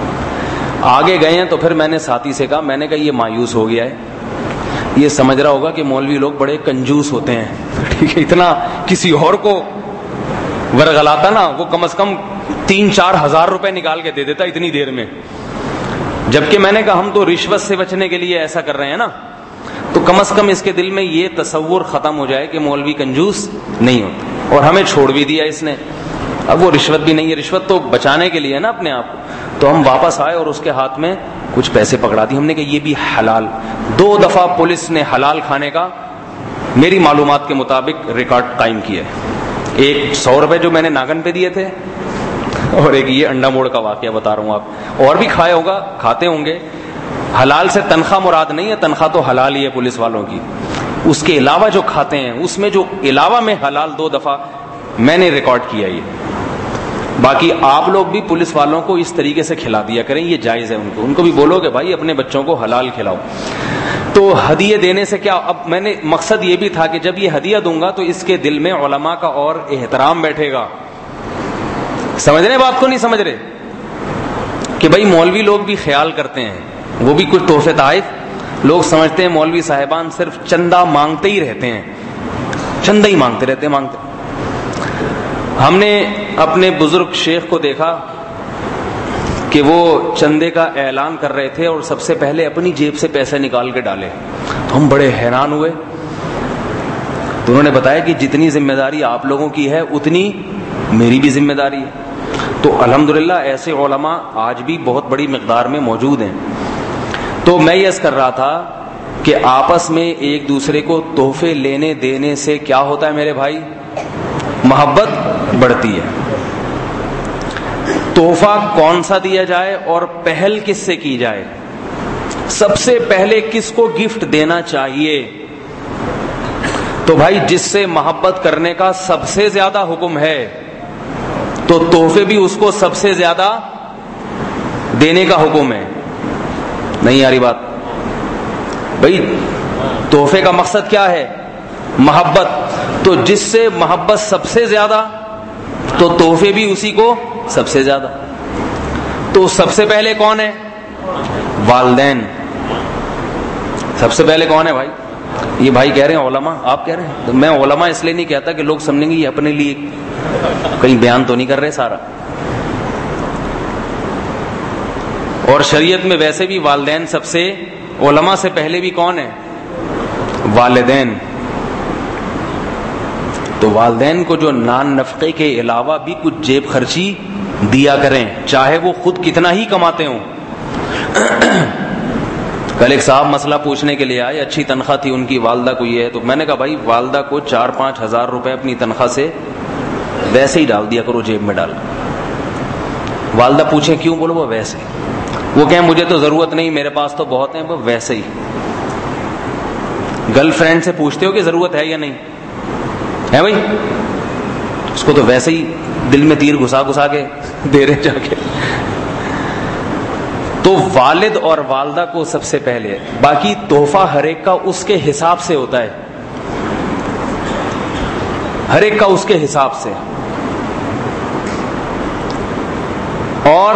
آگے گئے ہیں تو پھر میں نے ساتھی سے کہا, میں نے کہا یہ مایوس ہو گیا ہے, یہ سمجھ رہا ہوگا کہ مولوی لوگ بڑے کنجوس ہوتے ہیں, ٹھیک ہے, اتنا کسی اور کو ورغلاتا نا, وہ کم از کم تین چار ہزار روپے نکال کے دے دیتا اتنی دیر میں. جبکہ میں نے کہا ہم تو رشوت سے بچنے کے لیے ایسا کر رہے ہیں نا, تو کم از کم اس کے دل میں یہ تصور ختم ہو جائے کہ مولوی کنجوس نہیں ہوتا. اور ہمیں چھوڑ بھی دیا اس نے. اب وہ رشوت بھی نہیں ہے, رشوت تو بچانے کے لیے نا اپنے آپ کو. تو ہم واپس آئے اور اس کے ہاتھ میں کچھ پیسے پکڑا دی. ہم نے کہا یہ بھی حلال. دو دفعہ پولیس نے حلال کھانے کا میری معلومات کے مطابق ریکارڈ قائم کیا ہے. ایک سو روپے جو میں نے ناگن پہ دیے تھے, اور ایک یہ انڈا موڑ کا واقعہ بتا رہا ہوں. آپ اور بھی کھائے ہوگا, کھاتے ہوں گے. حلال سے تنخواہ مراد نہیں ہے, تنخواہ تو حلال ہی ہے پولیس والوں کی. اس کے علاوہ جو کھاتے ہیں اس میں جو علاوہ میں حلال دو دفعہ میں نے ریکارڈ کیا. یہ باقی آپ لوگ بھی پولیس والوں کو اس طریقے سے کھلا دیا کریں, یہ جائز ہے. ان کو ان کو بھی بولو کہ بھائی اپنے بچوں کو حلال کھلاؤ. تو ہدیے دینے سے کیا, اب میں نے مقصد یہ بھی تھا کہ جب یہ ہدیہ دوں گا تو اس کے دل میں علماء کا اور احترام بیٹھے گا. سمجھ رہے بات کو, نہیں سمجھ رہے کہ بھائی مولوی لوگ بھی خیال کرتے ہیں, وہ بھی کچھ تحفے تحائف. لوگ سمجھتے ہیں مولوی صاحبان صرف چندہ مانگتے ہی رہتے ہیں, چندہ ہی مانگتے رہتے مانگتے ہم نے اپنے بزرگ شیخ کو دیکھا کہ وہ چندے کا اعلان کر رہے تھے اور سب سے پہلے اپنی جیب سے پیسے نکال کے ڈالے. تو ہم بڑے حیران ہوئے. تو انہوں نے بتایا کہ جتنی ذمہ داری آپ لوگوں کی ہے اتنی میری بھی ذمہ داری ہے. تو الحمدللہ ایسے علماء آج بھی بہت بڑی مقدار میں موجود ہیں. تو میں یہ عرض کر رہا تھا کہ آپس میں ایک دوسرے کو تحفے لینے دینے سے کیا ہوتا ہے میرے بھائی, محبت بڑھتی ہے. تحفہ کون سا دیا جائے اور پہل کس سے کی جائے, سب سے پہلے کس کو گفٹ دینا چاہیے؟ تو بھائی جس سے محبت کرنے کا سب سے زیادہ حکم ہے تو تحفے بھی اس کو سب سے زیادہ دینے کا حکم ہے. نہیں آ رہی بات بھائی, تحفے کا مقصد کیا ہے؟ محبت. تو جس سے محبت سب سے زیادہ تو تحفے بھی اسی کو سب سے زیادہ. تو سب سے پہلے کون ہے؟ والدین. سب سے پہلے کون ہے بھائی؟ یہ بھائی کہہ رہے ہیں علماء, آپ کہہ رہے ہیں. تو میں علماء اس لیے نہیں کہتا کہ لوگ سمجھیں گے یہ اپنے لیے کہیں بیان تو نہیں کر رہے سارا. اور شریعت میں ویسے بھی والدین سب سے, علماء سے پہلے بھی کون ہے؟ والدین. تو والدین کو جو نان نفقے کے علاوہ بھی کچھ جیب خرچی دیا کریں, چاہے وہ خود کتنا ہی کماتے ہوں. کل ایک صاحب مسئلہ پوچھنے کے لیے آئے, اچھی تنخواہ تھی ان کی, والدہ کو یہ ہے. تو میں نے کہا بھائی والدہ کو چار پانچ ہزار روپے اپنی تنخواہ سے ویسے ہی ڈال دیا کرو جیب میں ڈال. والدہ پوچھیں کیوں؟ بولو وہ ویسے. وہ کہیں مجھے تو ضرورت نہیں, میرے پاس تو بہت ہیں. وہ ویسے ہی. گرل فرینڈ سے پوچھتے ہو کہ ضرورت ہے یا نہیں ہے بھائی, اس کو تو ویسے ہی دل میں تیر گھسا گھسا کے دے رہے جا کے. تو والد اور والدہ کو سب سے پہلے. باقی تحفہ ہر ایک کا اس کے حساب سے ہوتا ہے, ہر ایک کا اس کے حساب سے. اور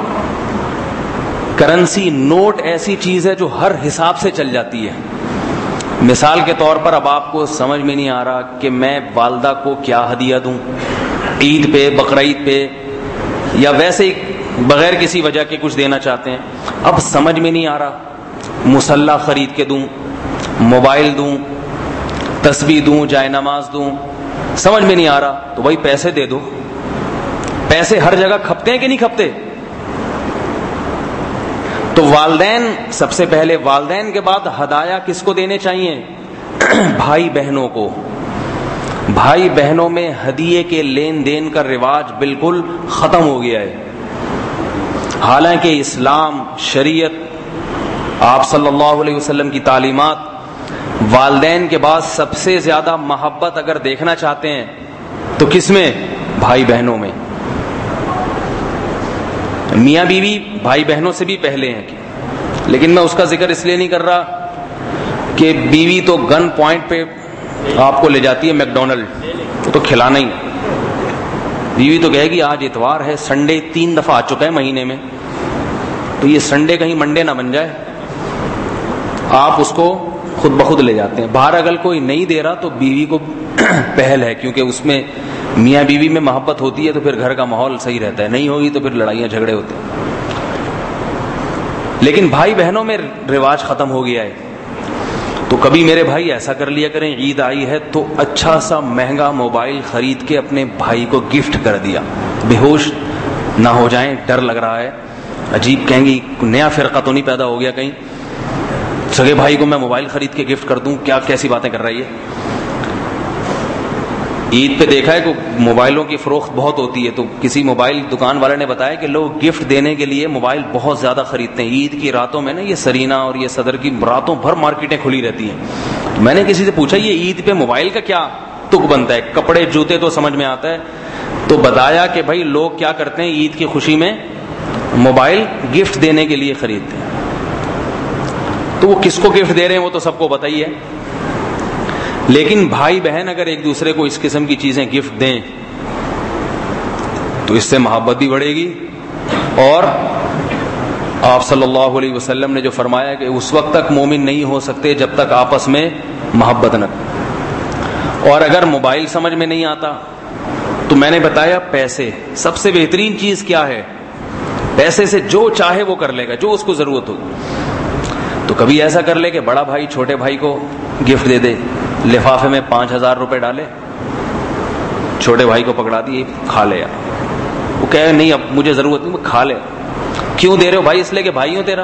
کرنسی, نوٹ ایسی چیز ہے جو ہر حساب سے چل جاتی ہے. مثال کے طور پر اب آپ کو سمجھ میں نہیں آ رہا کہ میں والدہ کو کیا ہدیہ دوں, عید پہ, بقرعید پہ, یا ویسے ہی بغیر کسی وجہ کے کچھ دینا چاہتے ہیں. اب سمجھ میں نہیں آ رہا مصلی خرید کے دوں، موبائل دوں، تسبیح دوں، جائے نماز دوں، سمجھ میں نہیں آ رہا تو بھائی پیسے دے دو. پیسے ہر جگہ کھپتے ہیں کہ نہیں کھپتے؟ تو والدین سب سے پہلے، والدین کے بعد ہدایہ کس کو دینے چاہیے؟ بھائی بہنوں کو. بھائی بہنوں میں ہدیے کے لین دین کا رواج بالکل ختم ہو گیا ہے. حالانکہ اسلام، شریعت، آپ صلی اللہ علیہ وسلم کی تعلیمات والدین کے بعد سب سے زیادہ محبت اگر دیکھنا چاہتے ہیں تو کس میں؟ بھائی بہنوں میں. میاں بیوی بھائی بہنوں سے بھی پہلے ہیں، لیکن میں اس کا ذکر اس لیے نہیں کر رہا کہ بیوی تو گن پوائنٹ پہ آپ کو لے جاتی ہے میک ڈونلڈ، تو کھلانا ہی. بیوی تو کہے گی آج اتوار ہے، سنڈے تین دفعہ آ چکا ہے مہینے میں، تو یہ سنڈے کہیں منڈے نہ بن جائے. آپ اس کو خود بخود لے جاتے ہیں. باہر اگر کوئی نہیں دے رہا تو بیوی کو پہل ہے، کیونکہ اس میں میاں بیوی میں محبت ہوتی ہے تو پھر گھر کا ماحول صحیح رہتا ہے. نہیں ہوگی تو پھر لڑائیاں جھگڑے ہوتے ہیں. لیکن بھائی بہنوں میں رواج ختم ہو گیا ہے. تو کبھی میرے بھائی ایسا کر لیا کریں، عید آئی ہے تو اچھا سا مہنگا موبائل خرید کے اپنے بھائی کو گفٹ کر دیا. بے ہوش نہ ہو جائیں، ڈر لگ رہا ہے، عجیب کہیں گی نیا فرقہ تو نہیں پیدا ہو گیا کہیں، سگے بھائی کو میں موبائل خرید کے گفٹ کر دوں، کیا کیسی باتیں کر رہی ہے. عید پہ دیکھا ہے کہ موبائلوں کی فروخت بہت ہوتی ہے، تو کسی موبائل دکان والے نے بتایا کہ لوگ گفٹ دینے کے لیے موبائل بہت زیادہ خریدتے ہیں. عید کی راتوں میں نا یہ سرینا اور یہ صدر کی راتوں بھر مارکیٹیں کھلی رہتی ہیں. میں نے کسی سے پوچھا یہ عید پہ موبائل کا کیا تک بنتا ہے؟ کپڑے جوتے تو سمجھ میں آتا ہے. تو بتایا کہ بھائی لوگ کیا کرتے ہیں عید کی خوشی میں موبائل گفٹ دینے کے لیے خریدتے ہیں. تو وہ کس کو گفٹ دے رہے ہیں وہ تو سب کو پتہ ہی ہے. لیکن بھائی بہن اگر ایک دوسرے کو اس قسم کی چیزیں گفٹ دیں تو اس سے محبت بھی بڑھے گی. اور آپ صلی اللہ علیہ وسلم نے جو فرمایا کہ اس وقت تک مومن نہیں ہو سکتے جب تک آپس میں محبت نہ. اور اگر موبائل سمجھ میں نہیں آتا تو میں نے بتایا پیسے سب سے بہترین چیز کیا ہے. پیسے سے جو چاہے وہ کر لے گا، جو اس کو ضرورت ہوگی. تو کبھی ایسا کر لے کہ بڑا بھائی چھوٹے بھائی کو گفٹ دے دے، لفافے میں پانچ ہزار روپے ڈالے، چھوٹے بھائی کو پکڑا دیے کھا لے. وہ کہے نہیں اب مجھے ضرورت نہیں، کھا لے. کیوں دے رہے ہو بھائی؟ اس لیے کہ بھائی ہوں تیرا.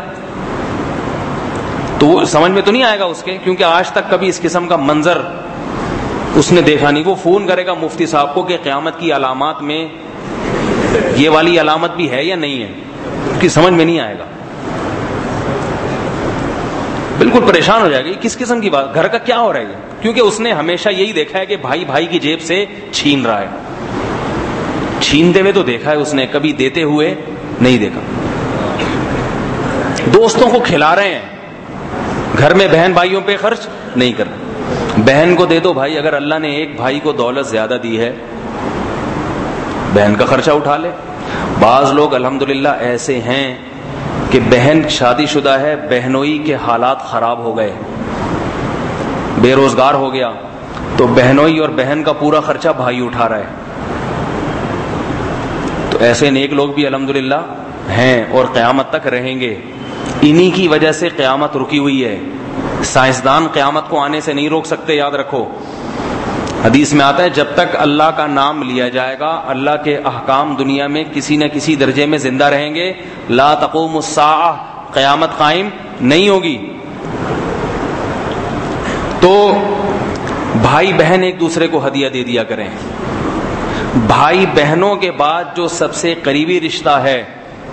تو وہ سمجھ میں تو نہیں آئے گا اس کے، کیونکہ آج تک کبھی اس قسم کا منظر اس نے دیکھا نہیں. وہ فون کرے گا مفتی صاحب کو کہ قیامت کی علامات میں یہ والی علامت بھی ہے یا نہیں ہے، کہ سمجھ میں نہیں آئے گا. بالکل پریشان ہو جائے گا کس قسم کی بات، گھر کا کیا ہو رہا ہے. کیونکہ اس نے ہمیشہ یہی دیکھا ہے کہ بھائی بھائی کی جیب سے چھین رہا ہے. چھینتے ہوئے تو دیکھا ہے اس نے، کبھی دیتے ہوئے نہیں دیکھا. دوستوں کو کھلا رہے ہیں، گھر میں بہن بھائیوں پہ خرچ نہیں کر رہے. بہن کو دے دو بھائی، اگر اللہ نے ایک بھائی کو دولت زیادہ دی ہے بہن کا خرچہ اٹھا لے. بعض لوگ الحمدللہ ایسے ہیں کہ بہن شادی شدہ ہے، بہنوئی کے حالات خراب ہو گئے، بے روزگار ہو گیا، تو بہنوئی اور بہن کا پورا خرچہ بھائی اٹھا رہا ہے. تو ایسے نیک لوگ بھی الحمدللہ ہیں اور قیامت تک رہیں گے. انہی کی وجہ سے قیامت رکی ہوئی ہے. سائنسدان قیامت کو آنے سے نہیں روک سکتے، یاد رکھو. حدیث میں آتا ہے جب تک اللہ کا نام لیا جائے گا اللہ کے احکام دنیا میں کسی نہ کسی درجے میں زندہ رہیں گے. لا تقوم الساعہ، قیامت قائم نہیں ہوگی. تو بھائی بہن ایک دوسرے کو ہدیہ دے دیا کریں. بھائی بہنوں کے بعد جو سب سے قریبی رشتہ ہے،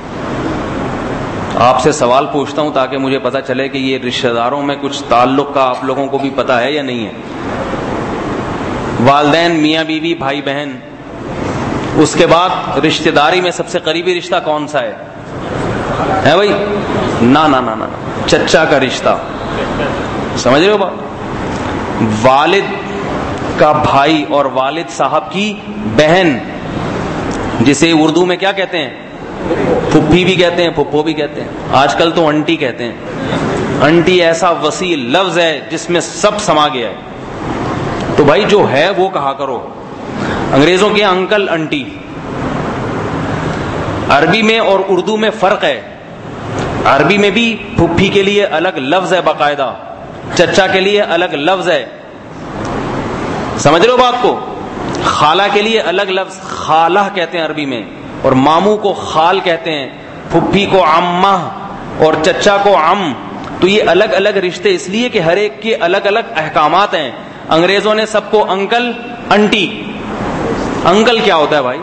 آپ سے سوال پوچھتا ہوں تاکہ مجھے پتا چلے کہ یہ رشتہ داروں میں کچھ تعلق کا آپ لوگوں کو بھی پتا ہے یا نہیں ہے. والدین، میاں بیوی، بھائی بہن. اس کے بعد رشتہ داری میں سب سے قریبی رشتہ کون سا ہے؟ ہے بھائی؟ نا نا نا نا چچا کا رشتہ. سمجھ رہے ہو بات؟ والد کا بھائی اور والد صاحب کی بہن، جسے اردو میں کیا کہتے ہیں؟ پھپھی بھی کہتے ہیں، پھپھو بھی کہتے ہیں. آج کل تو انٹی کہتے ہیں. انٹی ایسا وسیع لفظ ہے جس میں سب سما گیا ہے. تو بھائی جو ہے وہ کہا کرو. انگریزوں کے انکل انٹی. عربی میں اور اردو میں فرق ہے. عربی میں بھی پھپھی کے لیے الگ لفظ ہے باقاعدہ, چچا کے لیے الگ لفظ ہے, سمجھ رہے ہو بات کو. خالہ کے لیے الگ لفظ خالہ کہتے ہیں عربی میں, اور ماموں کو خال کہتے ہیں, پھپھی کو عمہ اور چچا کو عم. تو یہ الگ الگ رشتے اس لیے کہ ہر ایک کے الگ الگ احکامات ہیں. انگریزوں نے سب کو انکل انٹی, انکل کیا ہوتا ہے بھائی؟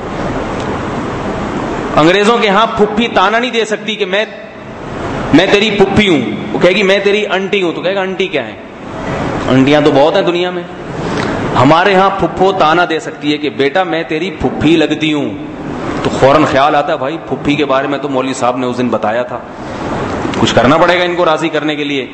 انگریزوں کے ہاں پھپھی تانا نہیں دے سکتی کہ میں میں تیری پھپھی ہوں, وہ کہے گی میں تیری انٹی ہوں, تو کہے گا انٹی کیا ہے؟ انٹیاں تو بہت ہیں دنیا میں. ہمارے ہاں پھپھو تانا دے سکتی ہے کہ بیٹا میں تیری پھپھی لگتی ہوں, تو فوراً خیال آتا ہے بھائی پھپھی کے بارے میں تو مولوی صاحب نے اس دن بتایا تھا, کچھ کرنا پڑے گا ان کو راضی کرنے کے لیے.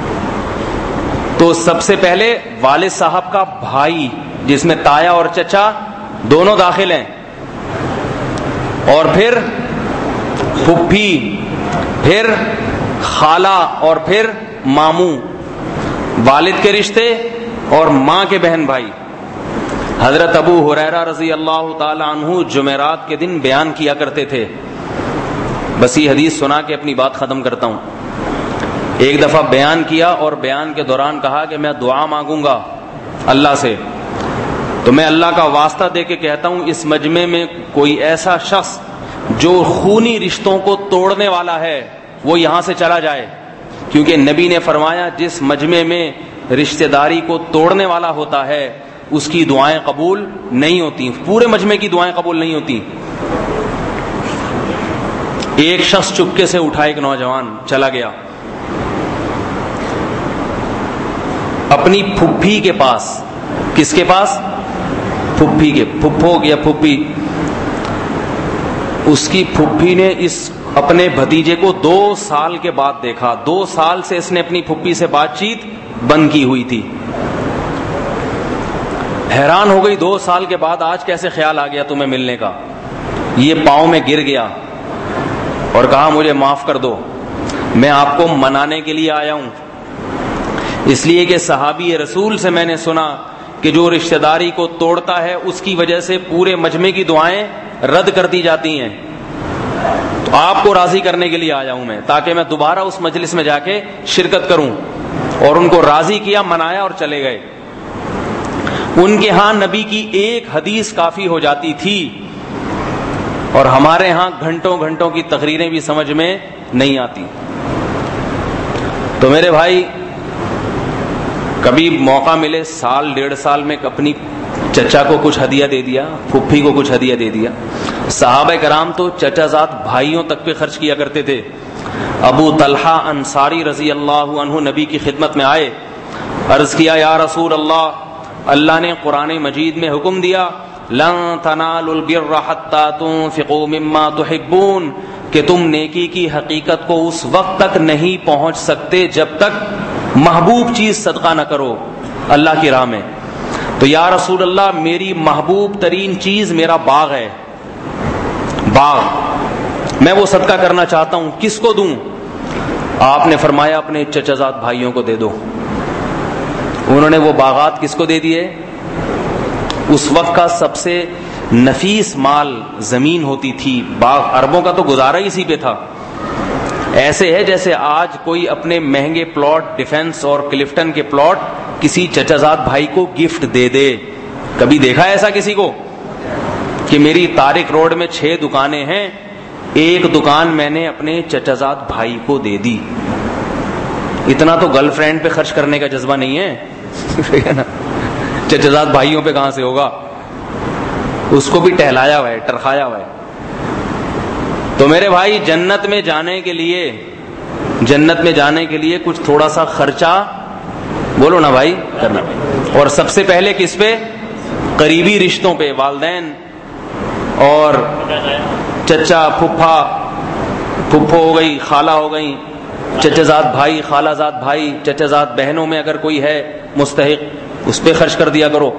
تو سب سے پہلے والد صاحب کا بھائی جس میں تایا اور چچا دونوں داخل ہیں, اور پھر پھپھی, پھر خالہ, اور پھر ماموں, والد کے رشتے اور ماں کے بہن بھائی. حضرت ابو ہریرہ رضی اللہ تعالی عنہ جمعرات کے دن بیان کیا کرتے تھے. بس یہ حدیث سنا کے اپنی بات ختم کرتا ہوں. ایک دفعہ بیان کیا اور بیان کے دوران کہا کہ میں دعا مانگوں گا اللہ سے, تو میں اللہ کا واسطہ دے کے کہتا ہوں اس مجمع میں کوئی ایسا شخص جو خونی رشتوں کو توڑنے والا ہے وہ یہاں سے چلا جائے, کیونکہ نبی نے فرمایا جس مجمع میں رشتہ داری کو توڑنے والا ہوتا ہے اس کی دعائیں قبول نہیں ہوتی, پورے مجمع کی دعائیں قبول نہیں ہوتی. ایک شخص چپکے سے اٹھا, ایک نوجوان چلا گیا اپنی پھپھی کے پاس. کس کے پاس؟ پھپھی کے, پھپھو یا پھپھی. اس کی پھپھی نے اس اپنے بھتیجے کو دو سال کے بعد دیکھا. دو سال سے اس نے اپنی پھپھی سے بات چیت بند کی ہوئی تھی. حیران ہو گئی, دو سال کے بعد آج کیسے خیال آ گیا تمہیں ملنے کا. یہ پاؤں میں گر گیا اور کہا مجھے معاف کر دو, میں آپ کو منانے کے لیے آیا ہوں, اس لیے کہ صحابی رسول سے میں نے سنا کہ جو رشتہ داری کو توڑتا ہے اس کی وجہ سے پورے مجمع کی دعائیں رد کر دی جاتی ہیں. تو آپ کو راضی کرنے کے لیے آیا ہوں میں, تاکہ میں دوبارہ اس مجلس میں جا کے شرکت کروں. اور ان کو راضی کیا, منایا اور چلے گئے. ان کے ہاں نبی کی ایک حدیث کافی ہو جاتی تھی, اور ہمارے ہاں گھنٹوں گھنٹوں کی تقریریں بھی سمجھ میں نہیں آتی. تو میرے بھائی کبھی موقع ملے سال ڈیڑھ سال میں اپنی چچا کو کچھ ہدیہ دے دیا, پھپھی کو کچھ ہدیہ دے دیا. صحابہ کرام تو چچا زاد بھائیوں تک پہ خرچ کیا کرتے تھے. ابو طلحہ انصاری رضی اللہ عنہ نبی کی خدمت میں آئے, عرض کیا یا رسول اللہ, اللہ نے قرآن مجید میں حکم دیا لن تنالوا البر حتى تنفقوا مما تحبون, کہ تم نیکی کی حقیقت کو اس وقت تک نہیں پہنچ سکتے جب تک محبوب چیز صدقہ نہ کرو اللہ کی راہ میں. تو یا رسول اللہ میری محبوب ترین چیز میرا باغ ہے, باغ, میں وہ صدقہ کرنا چاہتا ہوں, کس کو دوں؟ آپ نے فرمایا اپنے چچا زاد بھائیوں کو دے دو. انہوں نے وہ باغات کس کو دے دیے؟ اس وقت کا سب سے نفیس مال زمین ہوتی تھی, باغ. عربوں کا تو گزارا اسی پہ تھا. ایسے ہے جیسے آج کوئی اپنے مہنگے پلاٹ ڈیفنس اور کلفٹن کے پلاٹ کسی چچا زاد بھائی کو گفٹ دے دے. کبھی دیکھا ہے ایسا کسی کو کہ میری طارق روڈ میں چھ دکانیں ہیں, ایک دکان میں نے اپنے چچا زاد بھائی کو دے دی. اتنا تو گرل فرینڈ پہ خرچ کرنے کا جذبہ نہیں ہے, چچا زاد بھائیوں پہ کہاں سے ہوگا؟ اس کو بھی ٹہلایا ہوا ہے, ٹرخایا ہوا ہے. تو میرے بھائی جنت میں جانے کے لیے جنت میں جانے کے لیے کچھ تھوڑا سا خرچہ بولو نا بھائی کرنا. اور سب سے پہلے کس پہ؟ قریبی رشتوں پہ, والدین اور چچا, پھپھا, پھپھو ہو گئی, خالہ ہو گئی, چچا زاد بھائی, خالہ زاد بھائی, چچا زاد بہنوں میں اگر کوئی ہے مستحق اس پہ خرچ کر دیا کرو.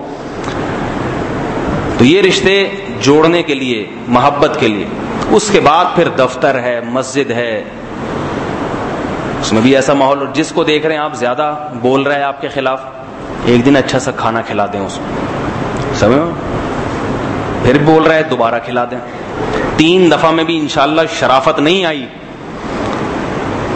تو یہ رشتے جوڑنے کے لیے, محبت کے لیے. اس کے بعد پھر دفتر ہے, مسجد ہے, اس میں بھی ایسا ماحول. جس کو دیکھ رہے ہیں آپ زیادہ بول رہا ہے آپ کے خلاف, ایک دن اچھا سا کھانا کھلا دیں اس کو, سمجھو, پھر بول رہا ہے دوبارہ کھلا دیں. تین دفعہ میں بھی انشاءاللہ شرافت نہیں آئی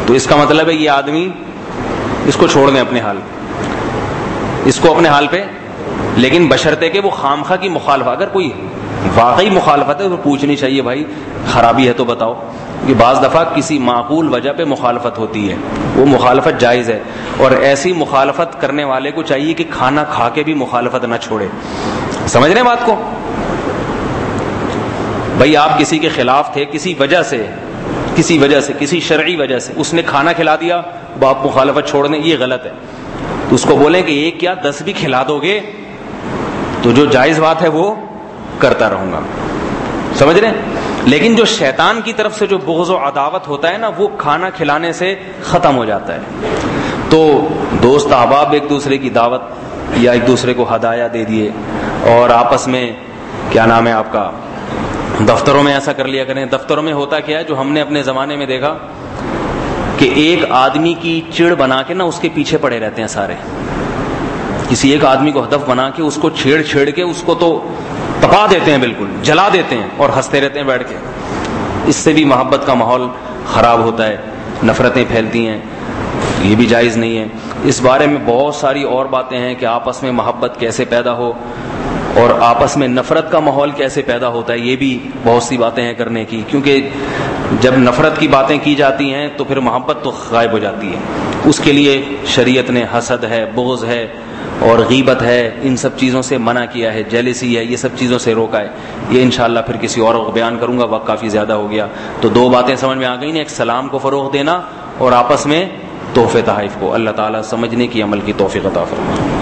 تو اس کا مطلب ہے یہ آدمی اس کو چھوڑ دیں اپنے حال، اس کو اپنے حال پہ، لیکن بشرطے کہ وہ خامخواہ کی مخالفت، اگر کوئی واقعی مخالفت ہے تو پوچھنی چاہیے بھائی خرابی ہے تو بتاؤ. کہ بعض دفعہ کسی معقول وجہ پہ مخالفت ہوتی ہے، وہ مخالفت جائز ہے، اور ایسی مخالفت کرنے والے کو چاہیے کہ کھانا کھا کے بھی مخالفت نہ چھوڑے. سمجھ رہے ہیں بات کو؟ بھائی آپ کسی کے خلاف تھے کسی وجہ سے، کسی وجہ سے، کسی شرعی وجہ سے، اس نے کھانا کھلا دیا، آپ مخالفت چھوڑ دیں، یہ غلط ہے. تو اس کو بولیں کہ ایک کیا دس بھی کھلا دو گے تو جو جائز بات ہے وہ کرتا رہوں گا. سمجھ رہے ہیں؟ لیکن جو شیطان کی طرف سے جو بغض و عداوت ہوتا ہے نا، وہ کھانا کھلانے سے ختم ہو جاتا ہے. تو دوست احباب ایک دوسرے کی دعوت یا ایک دوسرے کو ہدایہ دے دیے، اور آپس میں کیا نام ہے آپ کا، دفتروں میں ایسا کر لیا کریں. دفتروں میں ہوتا کیا ہے، جو ہم نے اپنے زمانے میں دیکھا کہ ایک آدمی کی چڑ بنا کے نا اس کے پیچھے پڑے رہتے ہیں سارے. کسی ایک آدمی کو ہدف بنا کے اس کو چھیڑ چھیڑ کے اس کو تو تپا دیتے ہیں، بالکل جلا دیتے ہیں، اور ہنستے رہتے ہیں بیٹھ کے. اس سے بھی محبت کا ماحول خراب ہوتا ہے، نفرتیں پھیلتی ہیں، یہ بھی جائز نہیں ہے. اس بارے میں بہت ساری اور باتیں ہیں کہ آپس میں محبت کیسے پیدا ہو اور آپس میں نفرت کا ماحول کیسے پیدا ہوتا ہے، یہ بھی بہت سی باتیں ہیں کرنے کی. کیونکہ جب نفرت کی باتیں کی جاتی ہیں تو پھر محبت تو غائب ہو جاتی ہے. اس کے لیے شریعت نے حسد ہے، بغض ہے اور غیبت ہے، ان سب چیزوں سے منع کیا ہے، جیلسی ہے، یہ سب چیزوں سے روکا ہے. یہ انشاءاللہ پھر کسی اور کو بیان کروں گا، وقت کافی زیادہ ہو گیا. تو دو باتیں سمجھ میں آ گئی نا، ایک سلام کو فروغ دینا اور آپس میں تحفے تحائف کو. اللہ تعالیٰ سمجھنے کی، عمل کی توفیق عطا فرمائے.